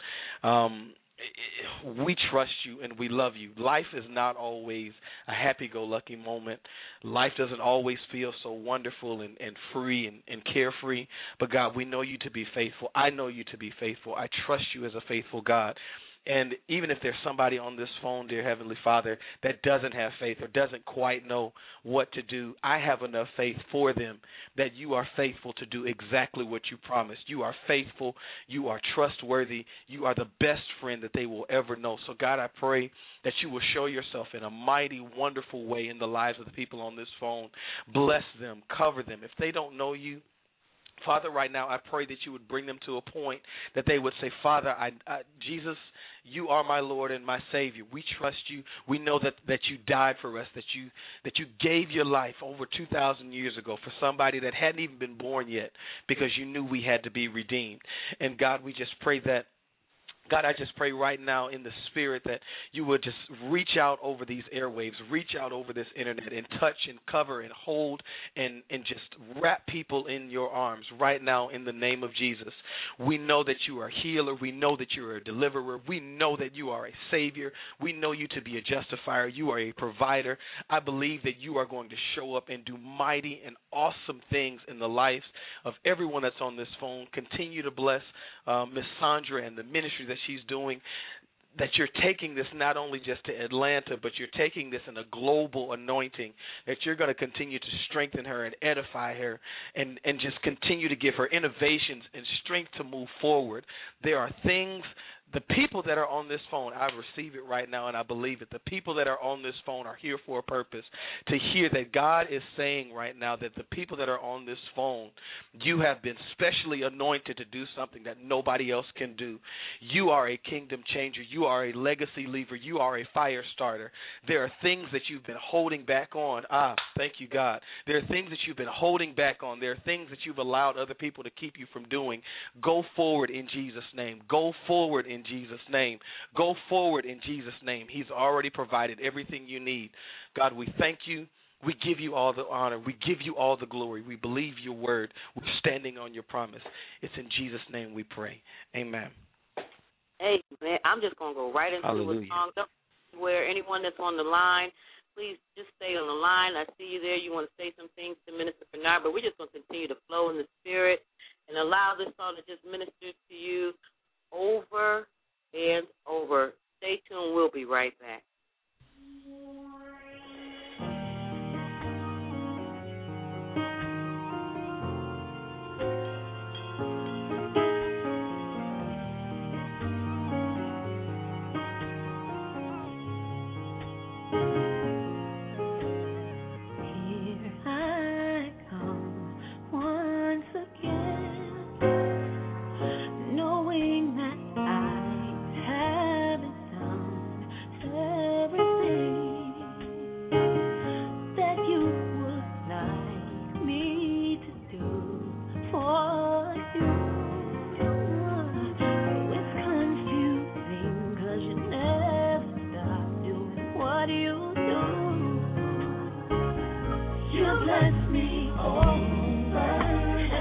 We trust you and we love you. Life is not always a happy-go-lucky moment. Life doesn't always feel so wonderful and free and carefree. But, God, we know you to be faithful. I know you to be faithful. I trust you as a faithful God. And even if there's somebody on this phone, dear Heavenly Father, that doesn't have faith or doesn't quite know what to do, I have enough faith for them that you are faithful to do exactly what you promised. You are faithful. You are trustworthy. You are the best friend that they will ever know. So, God, I pray that you will show yourself in a mighty, wonderful way in the lives of the people on this phone. Bless them. Cover them. If they don't know you, Father, right now I pray that you would bring them to a point that they would say, Father, Jesus, you are my Lord and my Savior. We trust you. We know that you died for us, that you gave your life over 2,000 years ago for somebody that hadn't even been born yet, because you knew we had to be redeemed. And God, we just pray that, God, I just pray right now in the Spirit that you would just reach out over these airwaves, reach out over this internet, and touch and cover and hold and just wrap people in your arms right now in the name of Jesus. We know that you are a healer. We know that you are a deliverer. We know that you are a Savior. We know you to be a justifier. You are a provider. I believe that you are going to show up and do mighty and awesome things in the lives of everyone that's on this phone. Continue to bless Miss Sandra and the ministry that she's doing, that you're taking this not only just to Atlanta, but you're taking this in a global anointing, that you're going to continue to strengthen her and edify her and just continue to give her innovations and strength to move forward. There are things, the people that are on this phone, I receive it right now and I believe it. The people that are on this phone are here for a purpose, to hear that God is saying right now that the people that are on this phone, you have been specially anointed to do something that nobody else can do. You are a kingdom changer. You are a legacy leaver. You are a fire starter. There are things that you've been holding back on. Thank you, God. There are things that you've been holding back on. There are things that you've allowed other people to keep you from doing. Go forward in Jesus' name. Go forward in Jesus' name. Go forward in Jesus' name. He's already provided everything you need. God, we thank you. We give you all the honor. We give you all the glory. We believe your word. We're standing on your promise. It's in Jesus' name we pray. Amen. Hey, man, I'm just going to go right into Hallelujah. a song. Where anyone that's on the line, please just stay on the line. I see you there. You want to say some things to Minister Bernard, but we're just going to continue to flow in the Spirit and allow this song to just minister to you over and over. Stay tuned. We'll be right back. Bless me over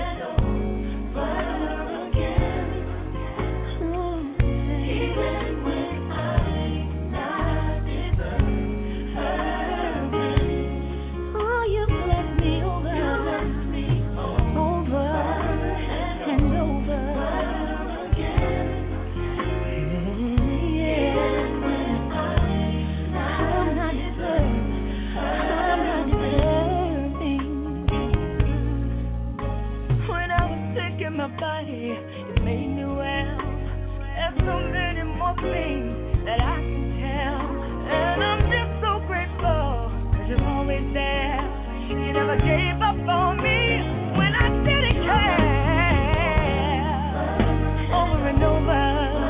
there. You never gave up on me when I didn't care. Over and over.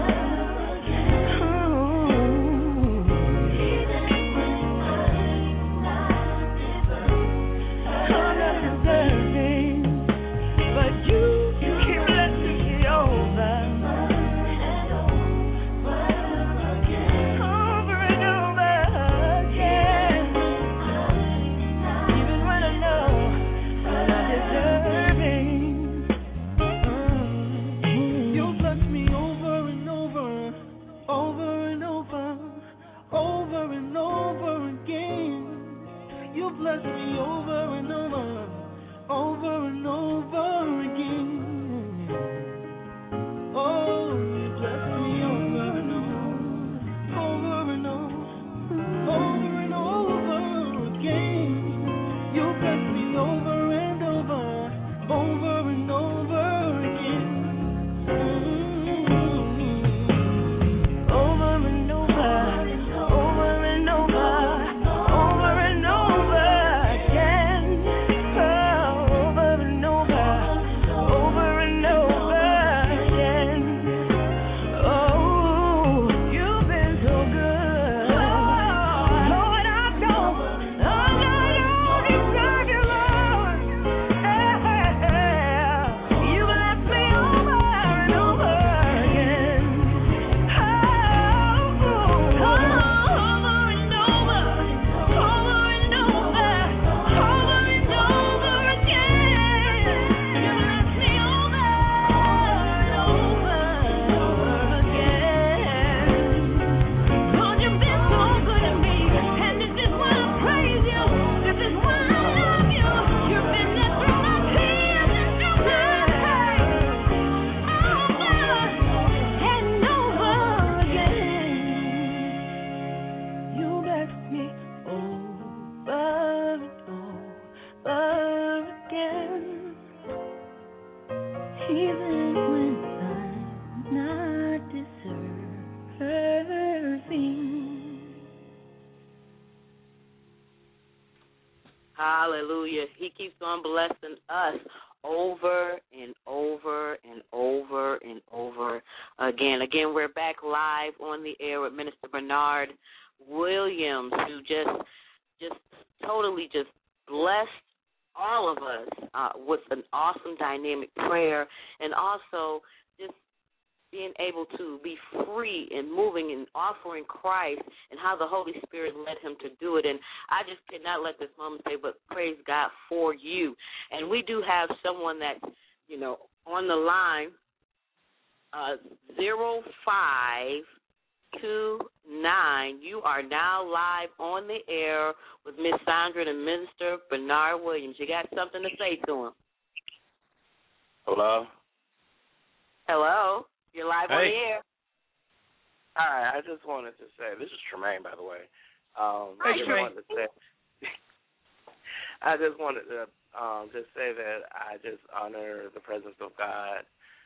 Bless me over and over, over and over again. Oh, you bless me over and over and over again. You bless me over and over and over again. Over and over, over and over. Hallelujah. He keeps on blessing us over and over and over and over again. Again, we're back live on the air with Minister Bernard Williams, who just totally just blessed all of us with an awesome dynamic prayer, and also just being able to be free and moving and offering Christ, and how the Holy Spirit led him to do it. And I just could not let this moment say, but praise God for you. And we do have someone that's, on the line, 0529. You are now live on the air with Miss Sandra and Minister Bernard Williams. You got something to say to him? Hello? Hello? You're live on the air. Hi, I just wanted to say, this is Tremaine, by the way. Hi, Tremaine. I just wanted to just say that I just honor the presence of God.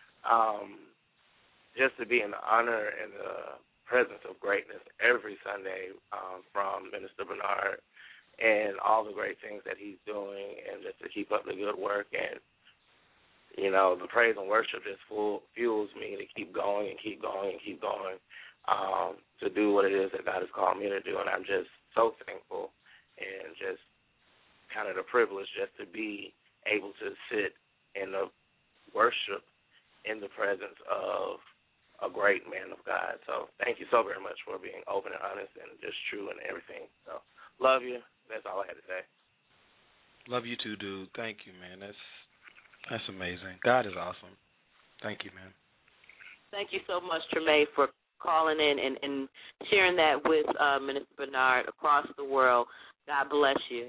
Just to be in the honor and the presence of greatness every Sunday from Minister Bernard and all the great things that he's doing, and just to keep up the good work. And the praise and worship just fuels me to keep going and keep going and keep going to do what it is that God has called me to do. And I'm just so thankful and just kind of the privilege just to be able to sit in the worship in the presence of a great man of God. So thank you so very much for being open and honest and just true and everything. So love you. That's all I had to say. Love you too, dude. Thank you, man. That's amazing. God is awesome. Thank you, man. Thank you so much, Tremaine, for calling in and sharing that with Minister Bernard across the world. God bless you.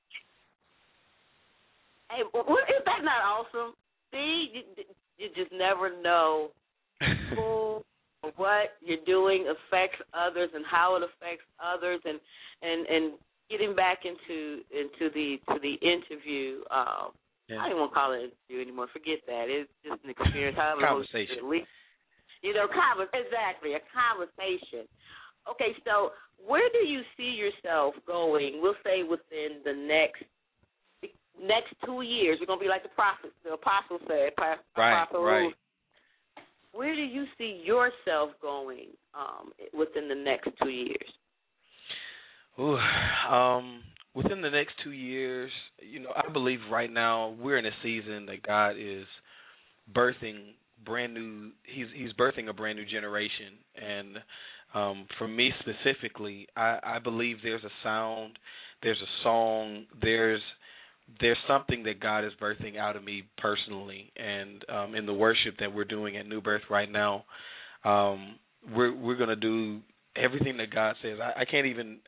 Hey, is that not awesome? See, you just never know who or what you're doing affects others and how it affects others, and getting back into the interview. Yeah. I don't want to call it an interview anymore. Forget that. It's just an experience. Conversation. Exactly, a conversation Okay, so where do you see yourself going? We'll say within the next 2 years. We're going to be like the apostle said. Right. Where do you see yourself going within the next 2 years? Ooh, within the next 2 years, I believe right now we're in a season that God is birthing brand new. He's birthing a brand new generation, and for me specifically, I believe there's a sound, there's a song, there's something that God is birthing out of me personally, and in the worship that we're doing at New Birth right now, we're going to do everything that God says. I can't even.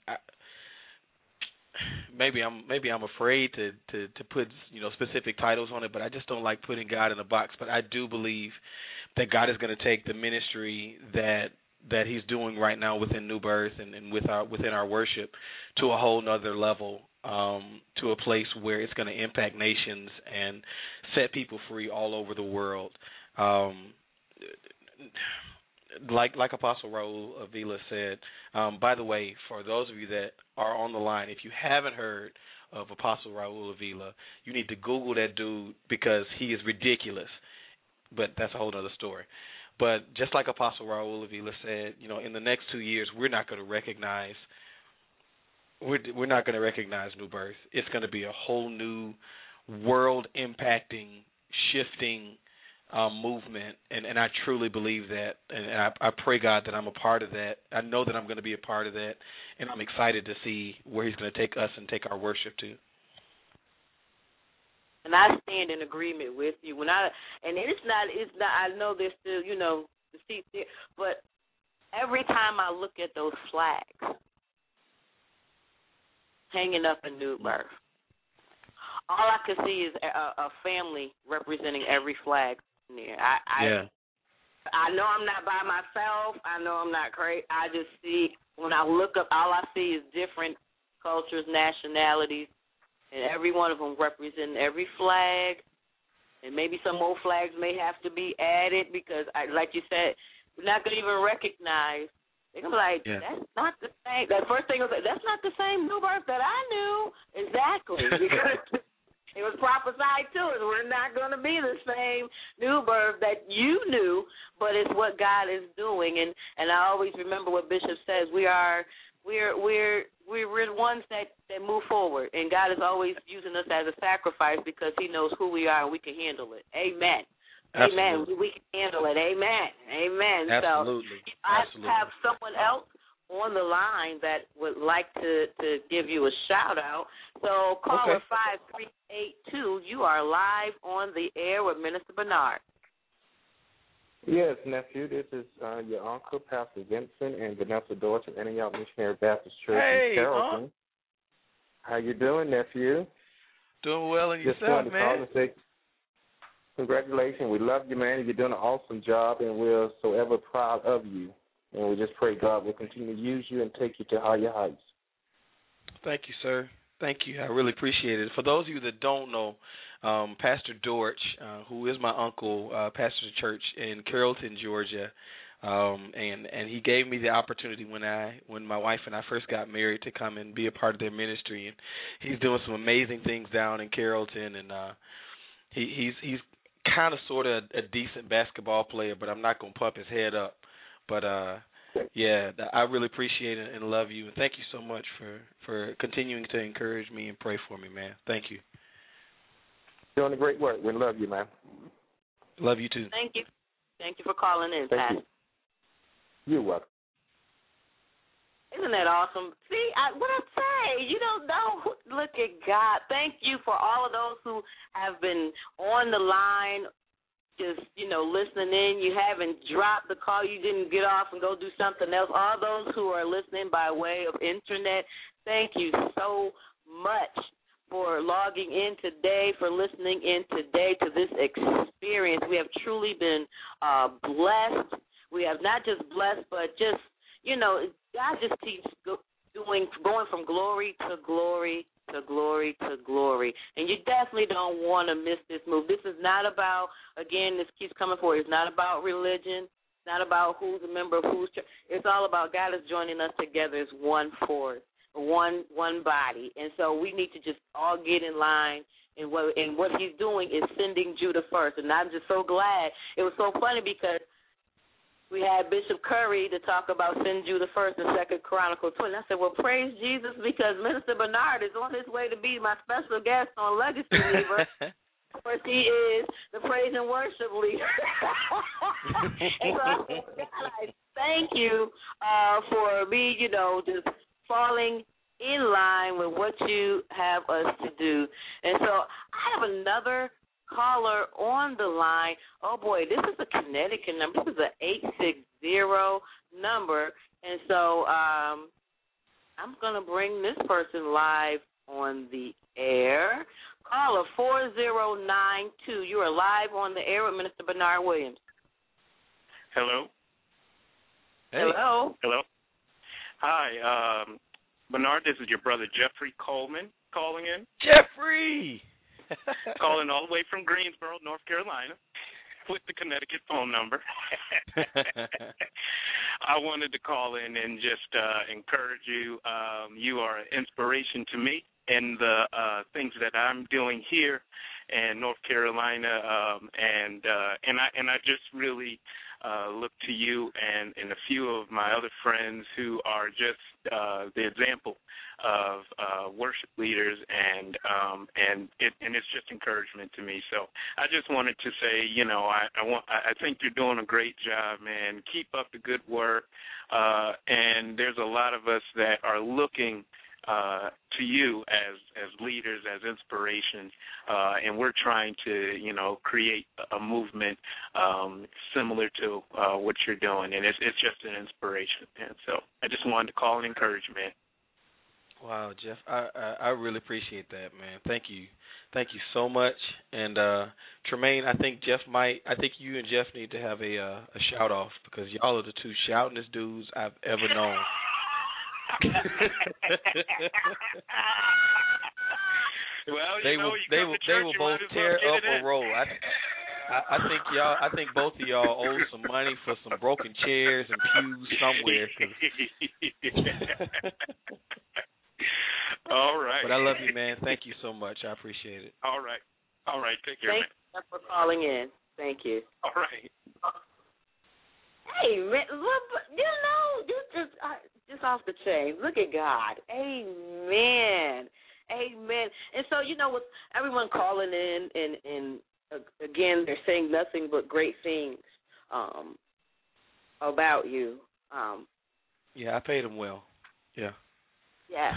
Maybe I'm afraid to put specific titles on it, but I just don't like putting God in a box. But I do believe that God is going to take the ministry that He's doing right now within New Birth and within our worship to a whole nother level, to a place where it's going to impact nations and set people free all over the world. Like Apostle Raul Avila said, by the way, for those of you that are on the line, if you haven't heard of Apostle Raul Avila, you need to Google that dude because he is ridiculous. But that's a whole other story. But just like Apostle Raul Avila said, in the next 2 years, we're not going to recognize New Birth. It's going to be a whole new world-impacting, shifting movement, and I truly believe that, and I pray God that I'm a part of that. I know that I'm going to be a part of that, and I'm excited to see where He's going to take us and take our worship to. And I stand in agreement with you. It's not. I know there's still, the seats there, but every time I look at those flags hanging up in New Birth, all I can see is a family representing every flag there. I know I'm not by myself. I know I'm not crazy. I just see, when I look up, all I see is different cultures, nationalities, and every one of them represent every flag. And maybe some more flags may have to be added because, like you said, we're not going to even recognize. They're going to be like, That's not the same. That first thing was like, that's not the same New Birth that I knew. Exactly. Because it was prophesied to us. We're not going to be the same New Birth that you knew, but it's what God is doing. And I always remember what Bishop says. We're the ones that move forward, and God is always using us as a sacrifice because He knows who we are and we can handle it. Amen. Absolutely. Amen. We can handle it. Amen. Amen. Absolutely. So I have someone else on the line that would like to give you a shout-out. So caller 5382, you are live on the air with Minister Bernard. Yes, nephew, this is your uncle, Pastor Vincent and Vanessa Dorch of Antioch Missionary Baptist Church in Carrollton. How you doing, nephew? Doing well, and just yourself, man? Man? To say congratulations. We love you, man. You're doing an awesome job, and we're so ever proud of you. And we just pray God will continue to use you and take you to higher heights. Thank you, sir. Thank you. I really appreciate it. For those of you that don't know, Pastor Dorch, who is my uncle, pastors a church in Carrollton, Georgia, and he gave me the opportunity when my wife and I first got married to come and be a part of their ministry, and he's doing some amazing things down in Carrollton, and he's kind of sort of a decent basketball player, but I'm not going to pump his head up. But I really appreciate it and love you, and thank you so much for continuing to encourage me and pray for me, man. Thank you. Doing a great work. We love you, man. Love you too. Thank you. Thank you for calling in, Thank Pastor. You're welcome. Isn't that awesome? See, what I say, you don't know. Look at God. Thank you for all of those who have been on the line, just, listening in. You haven't dropped the call. You didn't get off and go do something else. All those who are listening by way of internet, thank you so much for logging in today, for listening in today to this experience. We have truly been blessed. We have not just blessed, but just, God just keeps going from glory to glory to glory to glory. And you definitely don't want to miss this move. This is not about, again, this keeps coming forward, it's not about religion. It's not about who's a member of whose church. It's all about God is joining us together as one force, one body. And so we need to just all get in line. And what he's doing is sending Judah first. And I'm just so glad. It was so funny because we had Bishop Curry to talk about send Judah first in 2 Chronicles 20. I said, well, praise Jesus, because Minister Bernard is on his way to be my special guest on Legacy Leaver. Of course, he is the praise and worship leader. And so I said, God, I thank you for me, just falling in line with what you have us to do. And so I have another caller on the line. Oh, boy, this is a Connecticut number. This is an 860 number. And so I'm going to bring this person live on the air. Caller 4092. You are live on the air with Minister Bernard Williams. Hello. Hey. Hello. Hello. Hi, Bernard, this is your brother Jeffrey Coleman calling in. Jeffrey! Calling all the way from Greensboro, North Carolina, with the Connecticut phone number. I wanted to call in and just encourage you. You are an inspiration to me in the things that I'm doing here in North Carolina, and I just really look to you and a few of my other friends who are just the example of worship leaders, and it's just encouragement to me. So I just wanted to say, I think you're doing a great job, man. Keep up the good work, and there's a lot of us that are looking to you as leaders, as inspiration, and we're trying to, create a movement similar to what you're doing, and it's just an inspiration. And so I just wanted to call and encourage, man. Wow, Jeff, I really appreciate that, man. Thank you so much. And Tremaine, I think you and Jeff need to have a shout off, because y'all are the two shoutingest dudes I've ever known. Well, they will both tear up a roll. I think both of y'all owe some money for some broken chairs and pews somewhere. All right. But I love you, man. Thank you so much. I appreciate it. All right. Take care, man. Thank you for calling in. Thank you. All right. Hey, man, you just off the chain. Look at God. Amen. And so, with everyone calling in, and again, they're saying nothing but great things about you. Yeah, I paid them well. Yeah. Yeah.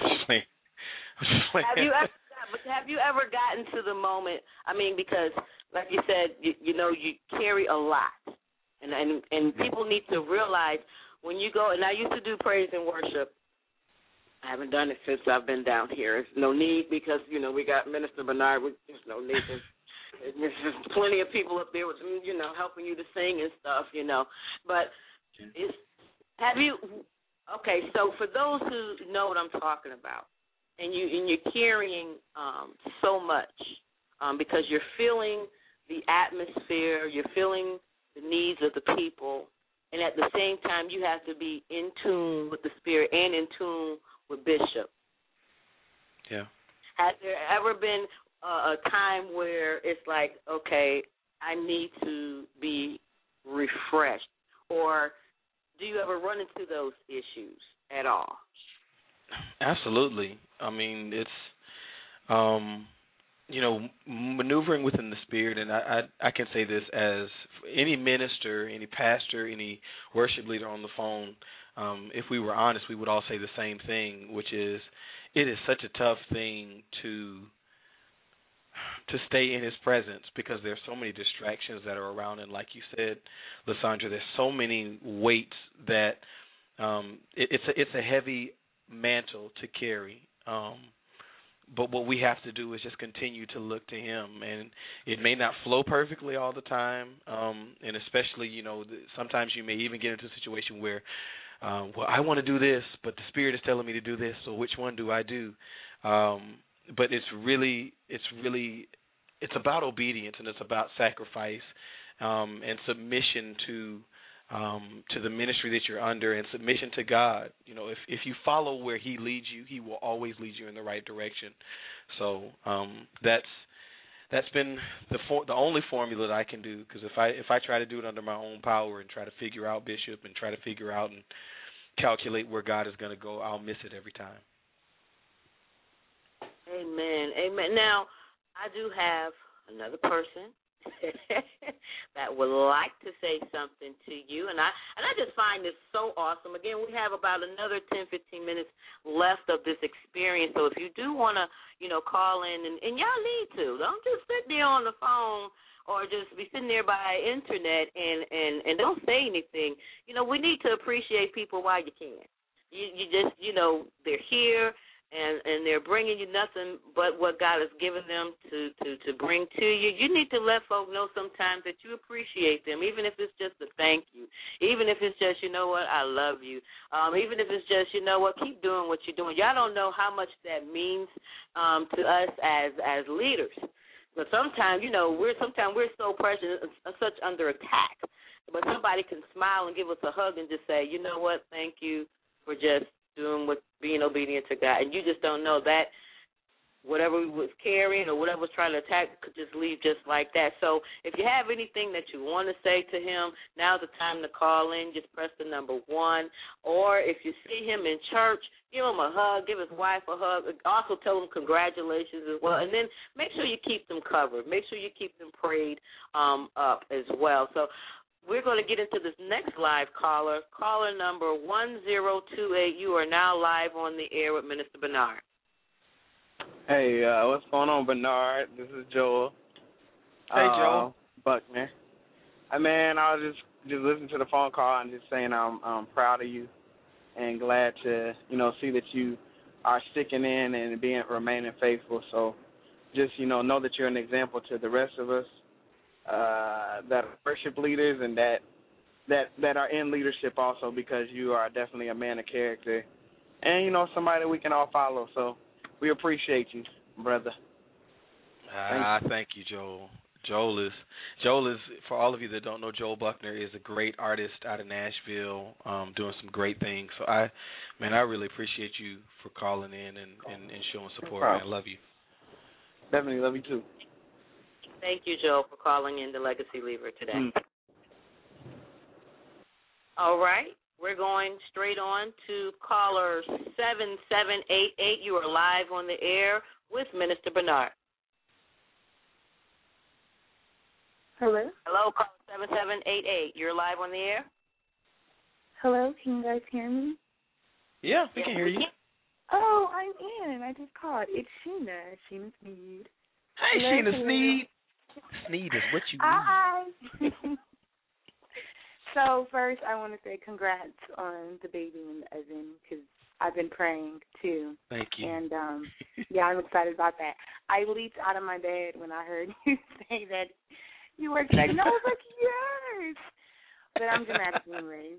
Have you ever gotten to the moment? I mean, because like you said, you carry a lot, and people need to realize when you go. And I used to do praise and worship. I haven't done it since I've been down here. There's no need, because we got Minister Bernard. There's no need. There's plenty of people up there with helping you to sing and stuff. But have you? Okay, so for those who know what I'm talking about, and you're carrying so much because you're feeling the atmosphere, you're feeling the needs of the people, and at the same time you have to be in tune with the Spirit and in tune with Bishop. Yeah. Has there ever been a time where it's like, okay, I need to be refreshed, or do you ever run into those issues at all? Absolutely. I mean, it's, maneuvering within the Spirit, and I can say this as any minister, any pastor, any worship leader on the phone, if we were honest, we would all say the same thing, which is it is such a tough thing to stay in His presence, because there's so many distractions that are around, and like you said, Lysandra, there's so many weights that it's a heavy mantle to carry. But what we have to do is just continue to look to Him, and it may not flow perfectly all the time, and especially, sometimes you may even get into a situation where, I want to do this, but the Spirit is telling me to do this, so which one do I do? But it's about obedience, and it's about sacrifice and submission to to the ministry that you're under, and submission to God. You know, if you follow where He leads you, He will always lead you in the right direction. So that's been the only formula that I can do, because if I try to do it under my own power and try to figure out, Bishop, and try to figure out and calculate where God is going to go, I'll miss it every time. Amen. Amen. Now, I do have another person that would like to say something to you, and I just find this so awesome. Again, we have about another 10, 15 minutes left of this experience, so if you do want to, call in, and y'all need to, don't just sit there on the phone or just be sitting there by internet and don't say anything. We need to appreciate people while you can. You just, they're here. And they're bringing you nothing but what God has given them to bring to you. You need to let folk know sometimes that you appreciate them, even if it's just a thank you, even if it's just, you know what, I love you, even if it's just, you know what, keep doing what you're doing. Y'all don't know how much that means to us as leaders. But sometimes, we're so precious, such under attack. But somebody can smile and give us a hug and just say, you know what, thank you for just being obedient to God. And you just don't know that whatever was carrying or whatever was trying to attack could just leave just like that. So if you have anything that you want to say to him, now's the time to call in. Just press the number 1. Or if you see him in church, give him a hug, give his wife a hug. Also tell him congratulations as well. And then make sure you keep them covered. Make sure you keep them prayed up as well. So we're going to get into this next live caller. Caller number 1028. You are now live on the air with Minister Bernard. Hey, what's going on, Bernard? This is Joel. Hey, Joel. Buckner. Man, I was just listening to the phone call and just saying I'm proud of you and glad to, see that you are sticking in and remaining faithful. So just, know that you're an example to the rest of us that are worship leaders and that are in leadership also, because you are definitely a man of character and, somebody we can all follow. So we appreciate you, brother. Thank you, Joel. Joel is, for all of you that don't know, Joel Buckner is a great artist out of Nashville, doing some great things. So I really appreciate you for calling in and showing support. Man, I love you. Definitely love you too. Thank you, Joel, for calling in the Legacy Leaver today. All right. We're going straight on to caller 7788. You are live on the air with Minister Bernard. Hello? Hello, caller 7788. You're live on the air. Hello, can you guys hear me? Yeah, we can hear you. Oh, I'm in. I just called. It's Sheena Sneed. Hey, hello, Sheena Sneed. Sneed is what you need. Hi. So first, I want to say congrats on the baby in the oven, because I've been praying too. Thank you. And yeah, I'm excited about that. I leaped out of my bed when I heard you say that you were expecting. I was like, yes. But I'm dramatically anyway.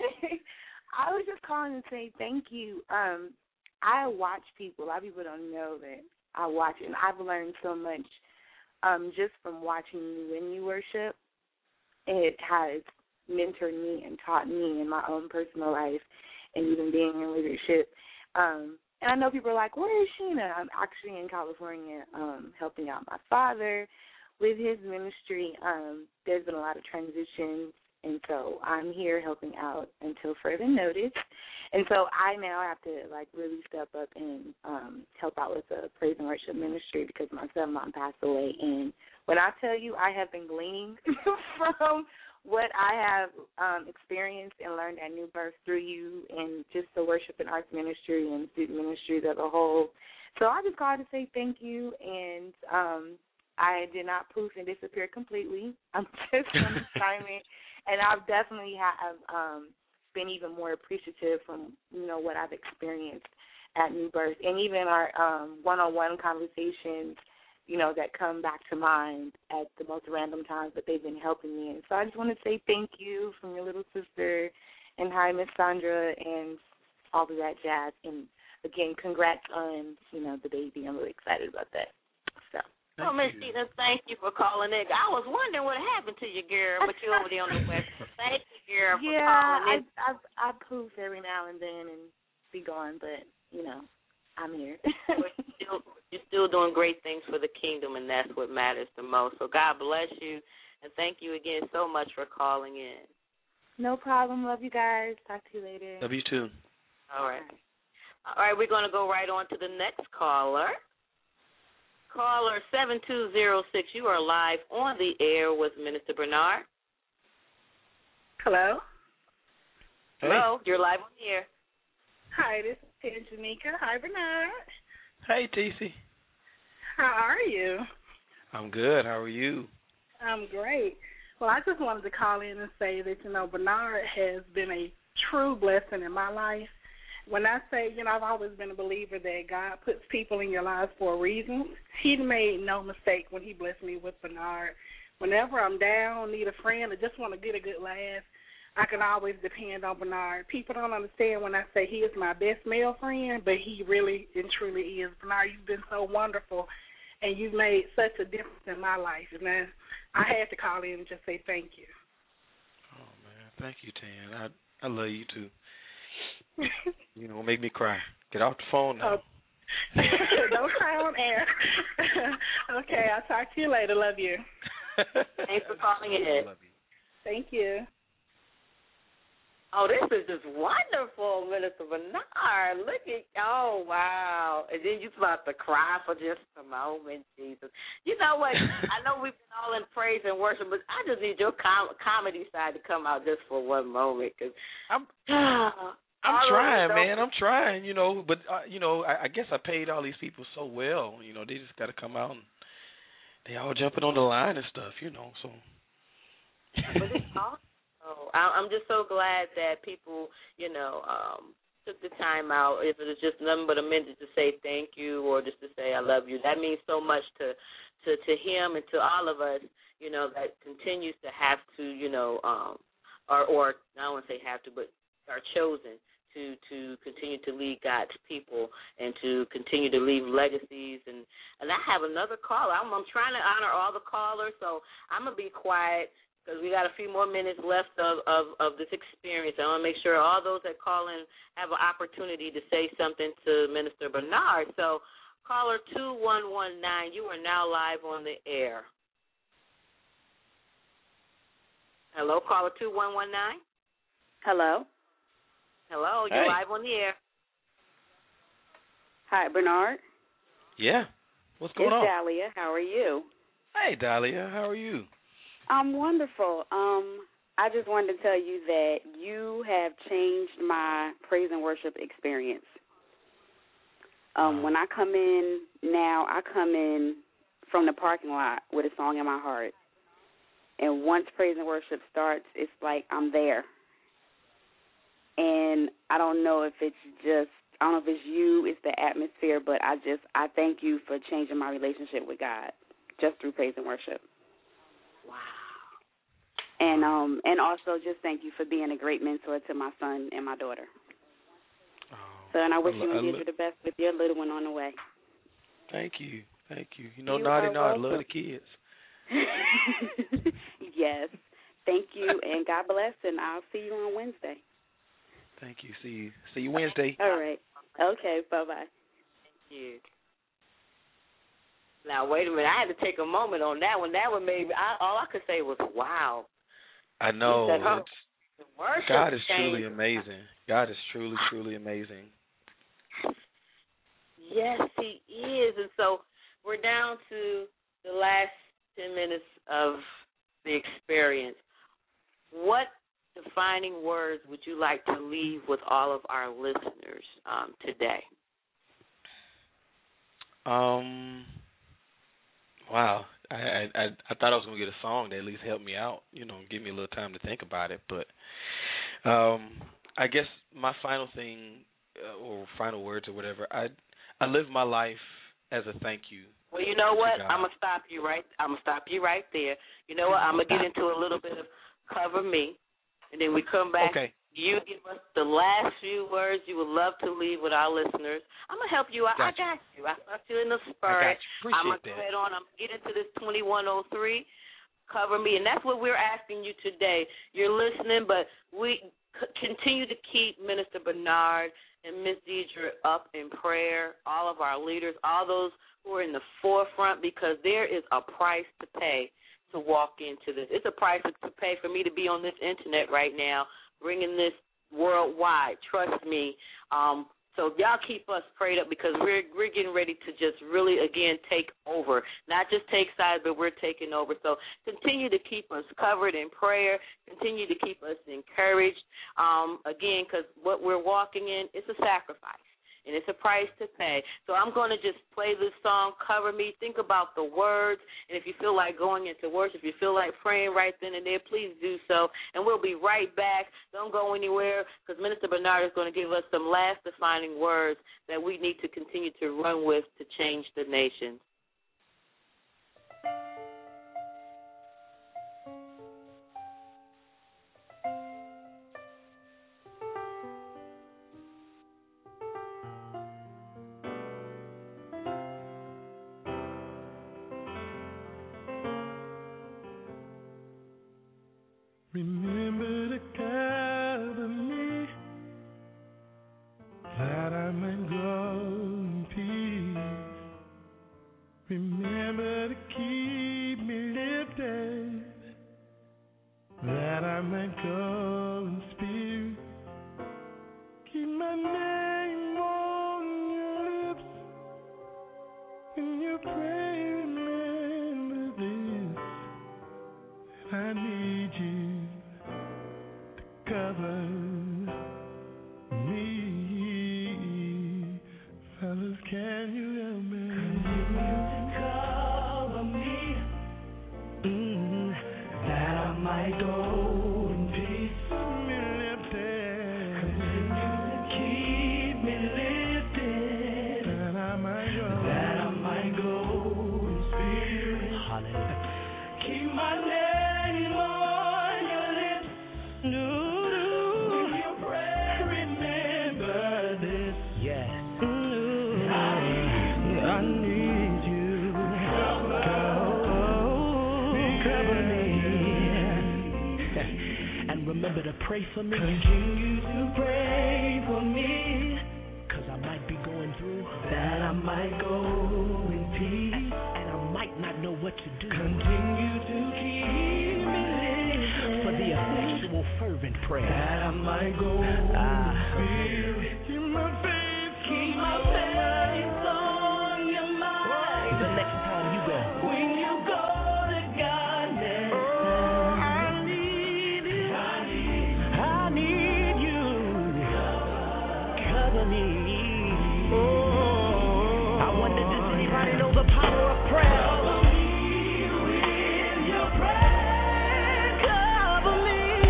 I was just calling to say thank you. I watch people. A lot of people don't know that I watch it, and I've learned so much just from watching you when you worship. It has mentored me and taught me in my own personal life and even being in leadership. And I know people are like, where is Sheena? I'm actually in California helping out my father with his ministry. There's been a lot of transitions, and so I'm here helping out until further notice. And so I now have to, really step up and help out with the praise and worship ministry, because my stepmom passed away. And when I tell you I have been gleaning from what I have experienced and learned at New Birth through you and just the worship and arts ministry and student ministries as a whole. So I just called to say thank you, and I did not poof and disappear completely. I'm just on assignment, and I've definitely been even more appreciative from, what I've experienced at New Birth, and even our one-on-one conversations, that come back to mind at the most random times, but they've been helping me. And so I just want to say thank you from your little sister, and hi, Miss Sandra, and all of that jazz. And, again, congrats on, the baby. I'm really excited about that. So Well, Miss Tina, thank you for calling in. I was wondering what happened to you, girl, but you're over there on the West. Thank you, girl, for calling in. I poof every now and then and be gone, but, I'm here. You're still doing great things for the kingdom, and that's what matters the most. So God bless you, and thank you again so much for calling in. No problem. Love you guys. Talk to you later. Love you too. All right. All right, we're going to go right on to the next caller. Caller 7206, you are live on the air with Minister Bernard. Hello. Hello, you're live on the air. Hi, this is Janika. Hi, Bernard. Hey, TC. How are you? I'm good. How are you? I'm great. Well, I just wanted to call in and say that, Bernard has been a true blessing in my life. When I say, I've always been a believer that God puts people in your lives for a reason. He made no mistake when he blessed me with Bernard. Whenever I'm down, need a friend, or just want to get a good laugh, I can always depend on Bernard. People don't understand when I say he is my best male friend, but he really and truly is. Bernard, you've been so wonderful, and you've made such a difference in my life. And I had to call in and just say thank you. Oh, man. Thank you, Tan. I love you, too. Make me cry. Get off the phone now. Don't cry on air. Okay, I'll talk to you later. Love you. Thanks for calling in. Love you. Thank you. Oh, this is just wonderful, Minister Bernard. Look at, oh, wow. And then you're about to cry for just a moment, Jesus. You know what? I know we've been all in praise and worship, but I just need your comedy side to come out just for one moment. Cause I'm trying, man. I'm trying, But, I guess I paid all these people so well. They just got to come out and they all jumping on the line and stuff, so. But it's awesome. I'm just so glad that people, took the time out. If it was just nothing but a minute to say thank you or just to say I love you, that means so much to him and to all of us, that continues to have to, or I don't want to say have to, but are chosen to continue to lead God's people and to continue to leave legacies. And I have another caller. I'm trying to honor all the callers, so I'm going to be quiet because we got a few more minutes left of this experience. I want to make sure all those that call in have an opportunity to say something to Minister Bernard. So caller 2119, you are now live on the air. Hello, caller 2119? Hello. Hello, you're live on the air. Hi, Bernard. Yeah. What's going on? It's Dahlia. How are you? Hey, Dahlia. How are you? I'm wonderful. I just wanted to tell you that you have changed my praise and worship experience. When I come in now, I come in from the parking lot with a song in my heart. And once praise and worship starts, it's like I'm there. And I don't know if it's you, it's the atmosphere, but I thank you for changing my relationship with God just through praise and worship. Wow. And also just thank you for being a great mentor to my son and my daughter. Oh, and I wish you and Ginger the best with your little one on the way. Thank you. Naughty, I love the kids. Yes. Thank you, and God bless, and I'll see you on Wednesday. Thank you. See you Wednesday. All right. Okay, bye-bye. Thank you. Now, wait a minute. I had to take a moment on that one. That one made me, all I could say was, wow. I know. God is changed. truly amazing. God is truly, truly amazing. Yes, he is. And so we're down to the last 10 minutes of the experience. What defining words would you like to leave with all of our listeners today? Wow. I thought I was going to get a song that at least helped me out, give me a little time to think about it. But I guess my final thing or final words or whatever, I live my life as a thank you. Well, you know what? I'm going to stop you right there. You know what? I'm going to get into a little bit of Cover Me, and then we come back. Okay. you give us the last few words you would love to leave with our listeners. I'm going to help you. I got you. I got you in the spirit. I'm going to go ahead on. I'm going to get into this 2103. Cover me. And that's what we're asking you today. You're listening, but we continue to keep Minister Bernard and Miss Deidre up in prayer, all of our leaders, all those who are in the forefront, because there is a price to pay to walk into this. It's a price to pay for me to be on this internet right now, bringing this worldwide. Trust me. So y'all keep us prayed up, because we're getting ready to just really, again, take over. Not just take sides, but we're taking over. So continue to keep us covered in prayer. Continue to keep us encouraged. Again, because what we're walking in, it's a sacrifice. And it's a price to pay. So I'm going to just play this song, Cover Me. Think about the words. And if you feel like going into worship, if you feel like praying right then and there, please do so. And we'll be right back. Don't go anywhere, because Minister Bernard is going to give us some last defining words that we need to continue to run with to change the nation. Remember to cover me, that I might grow in peace. Remember to keep me lifted, that I might go in spirit. Keep my name on your lips, when you pray, remember this, that I need you. Cover me, fellas, can you help me? Cover me, that I might go in peace. Keep me lifted, continue to keep me lifted, that I might go in spirit. Hallelujah. Keep my name on your lips. Remember to pray for me. Continue to pray for me, 'cause I might be going through, that I might go in peace, and I might not know what to do. Continue to keep me lifted, for the effectual fervent prayer, that I might go in spirit. Keep my faith on your mind. The next time you go, when you go to God next. I wonder, does anybody know the power of prayer? Cover me with your prayer. Cover me.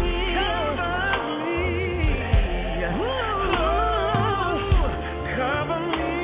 Cover me. Cover me.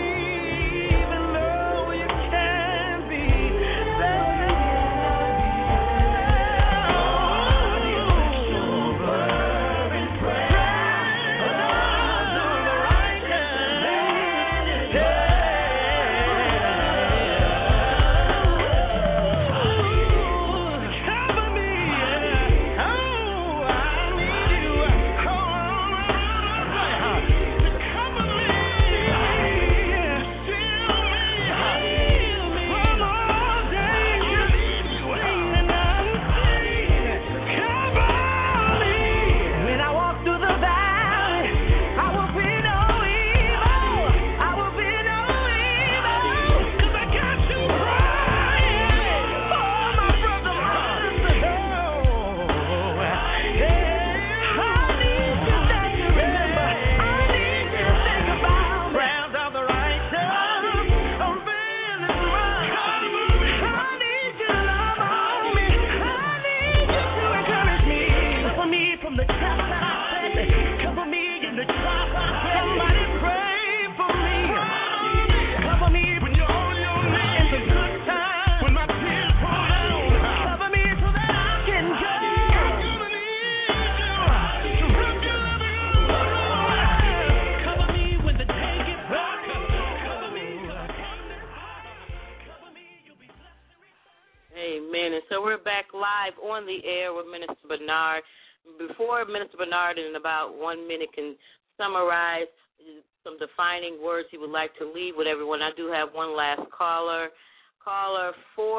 Amen. And so we're back live on the air with Minister Bernard. Before Minister Bernard, in about 1 minute, can summarize some defining words he would like to leave with everyone, I do have one last caller. Caller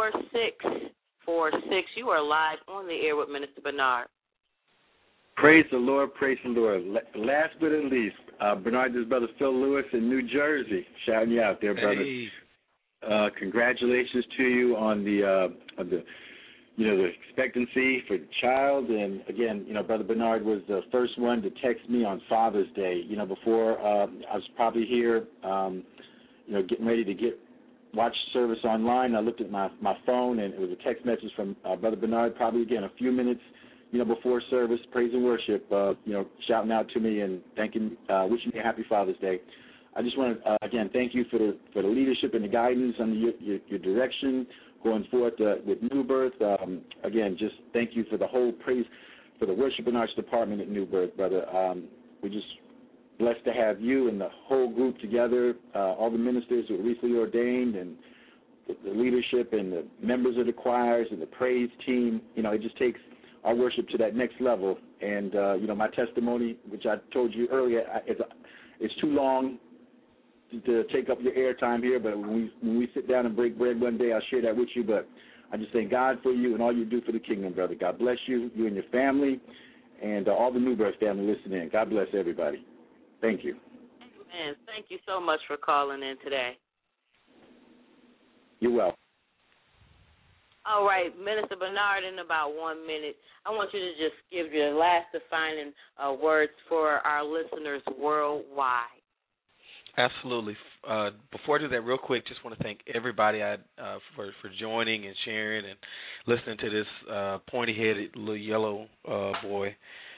4646. You are live on the air with Minister Bernard. Praise the Lord, praise the Lord. Last but not least, Bernard, this brother Phil Lewis in New Jersey, shouting you out there, brother. Hey. Congratulations to you on the expectancy for the child. And again, Brother Bernard was the first one to text me on Father's Day. Before I was probably here, getting ready to watch service online. I looked at my phone, and it was a text message from Brother Bernard, probably again a few minutes, before service, praise and worship, shouting out to me and wishing me a happy Father's Day. I just want to again thank you for the leadership and the guidance and your direction going forth with New Birth. Again, just thank you for the whole praise for the worship and arts department at New Birth, brother. We're just blessed to have you and the whole group together, all the ministers who are recently ordained, and the leadership and the members of the choirs and the praise team. It just takes our worship to that next level. And my testimony, which I told you earlier, it's too long to take up your airtime here, but when we sit down and break bread one day, I'll share that with you. But I just thank God for you and all you do for the kingdom, brother. God bless you, you and your family, and all the New Birth family listening in. God bless everybody. Thank you. Amen. Thank you so much for calling in today. You're welcome. All right, Minister Bernard, in about 1 minute, I want you to just give your last defining words for our listeners worldwide. Absolutely. Before I do that, real quick, just want to thank everybody for joining and sharing and listening to this pointy-headed little yellow boy.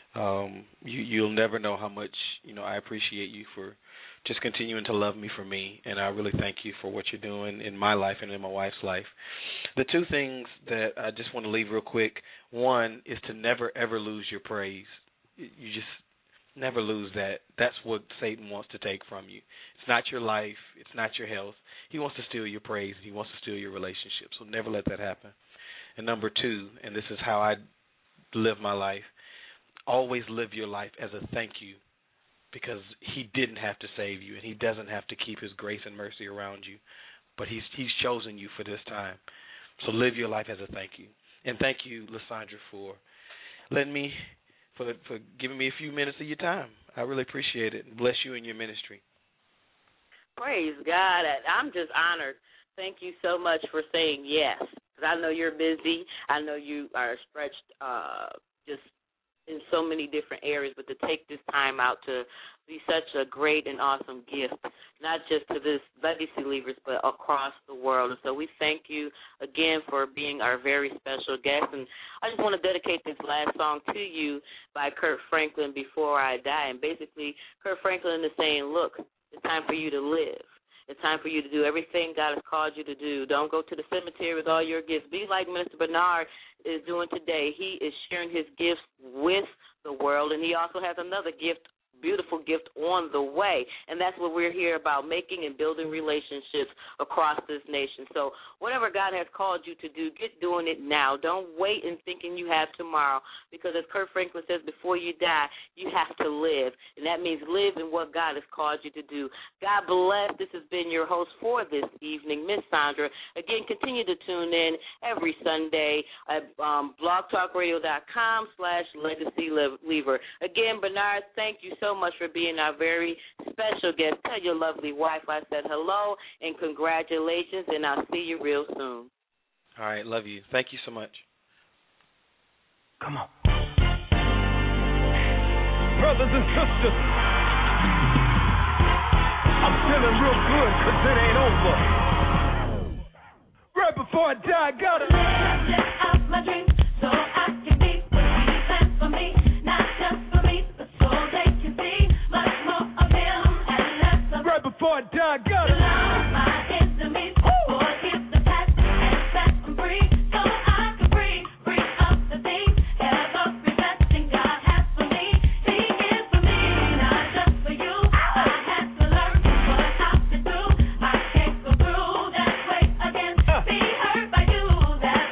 You'll never know how much I appreciate you for just continuing to love me for me, and I really thank you for what you're doing in my life and in my wife's life. The two things that I just want to leave real quick, one is to never, ever lose your praise. You just never lose that. That's what Satan wants to take from you. It's not your life. It's not your health. He wants to steal your praise. He wants to steal your relationship, so never let that happen. And number two, and this is how I live my life, always live your life as a thank you, because he didn't have to save you, and he doesn't have to keep his grace and mercy around you, but he's chosen you for this time. So live your life as a thank you. And thank you, Lysandra, for letting me, for giving me a few minutes of your time. I really appreciate it. Bless you in your ministry. Praise God. I'm just honored. Thank you so much for saying yes, because I know you're busy. I know you are stretched just in so many different areas, but to take this time out to be such a great and awesome gift, not just to this Legacy Leavers, but across the world. And so we thank you again for being our very special guest. And I just want to dedicate this last song to you by Kirk Franklin, Before I Die. And basically, Kirk Franklin is saying, look, it's time for you to live. It's time for you to do everything God has called you to do. Don't go to the cemetery with all your gifts. Be like Minister Bernard is doing today. He is sharing his gifts with the world, and he also has another gift, beautiful gift on the way, and that's what we're here about, making and building relationships across this nation. So whatever God has called you to do, get doing it now. Don't wait and thinking you have tomorrow, because as Kirk Franklin says, before you die, you have to live, and that means live in what God has called you to do. God bless. This has been your host for this evening, Miss Sandra. Again, continue to tune in every Sunday at blogtalkradio.com/legacyleaver. Again, Bernard, thank you so much for being our very special guest. Tell your lovely wife I said hello and congratulations, and I'll see you real soon. All right, love you. Thank you so much. Come on. Brothers and sisters, I'm feeling real good because it ain't over. Right before I die, I gotta live out my dreams so I can be what he plans for me. Not just for me, but so they can see much more of him and less of. Right before I die, I gotta love my enemies, forgive the past and set them free, so I can free up the things every blessing God has for me. He is for me, not just for you. I had to learn what I've been through. I can't go through that way again. Be hurt by you. That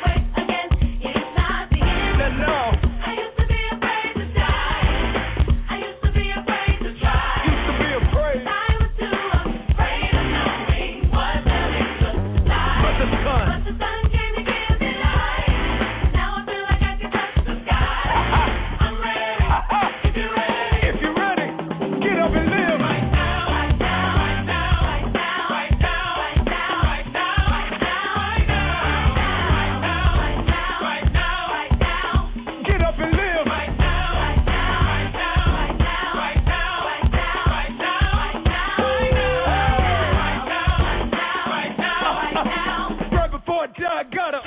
die, gotta.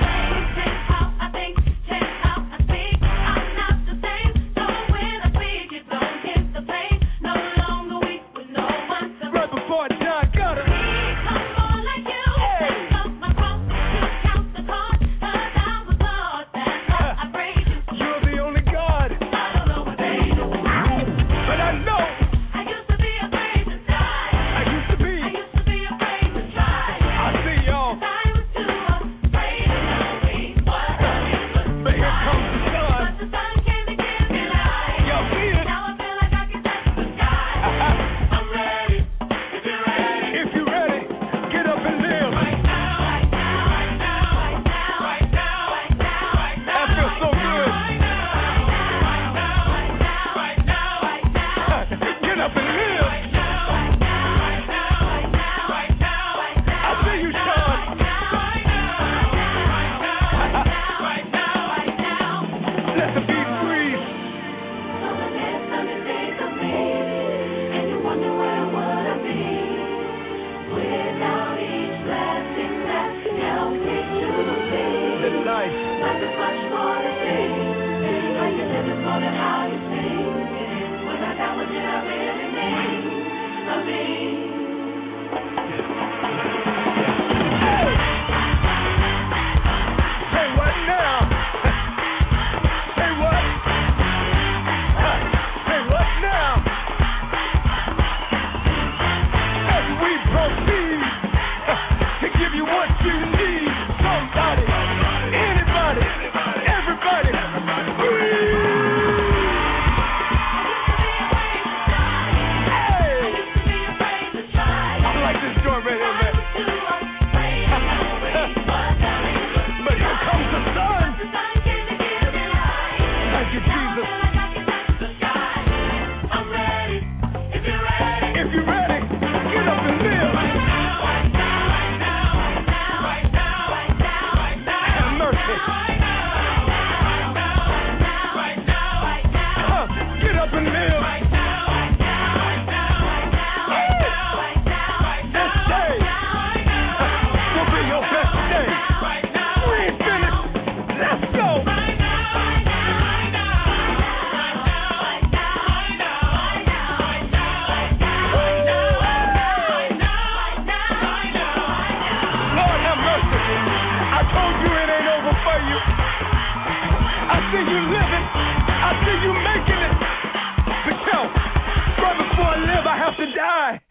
I see you making it. But yo, right before I live, I have to die.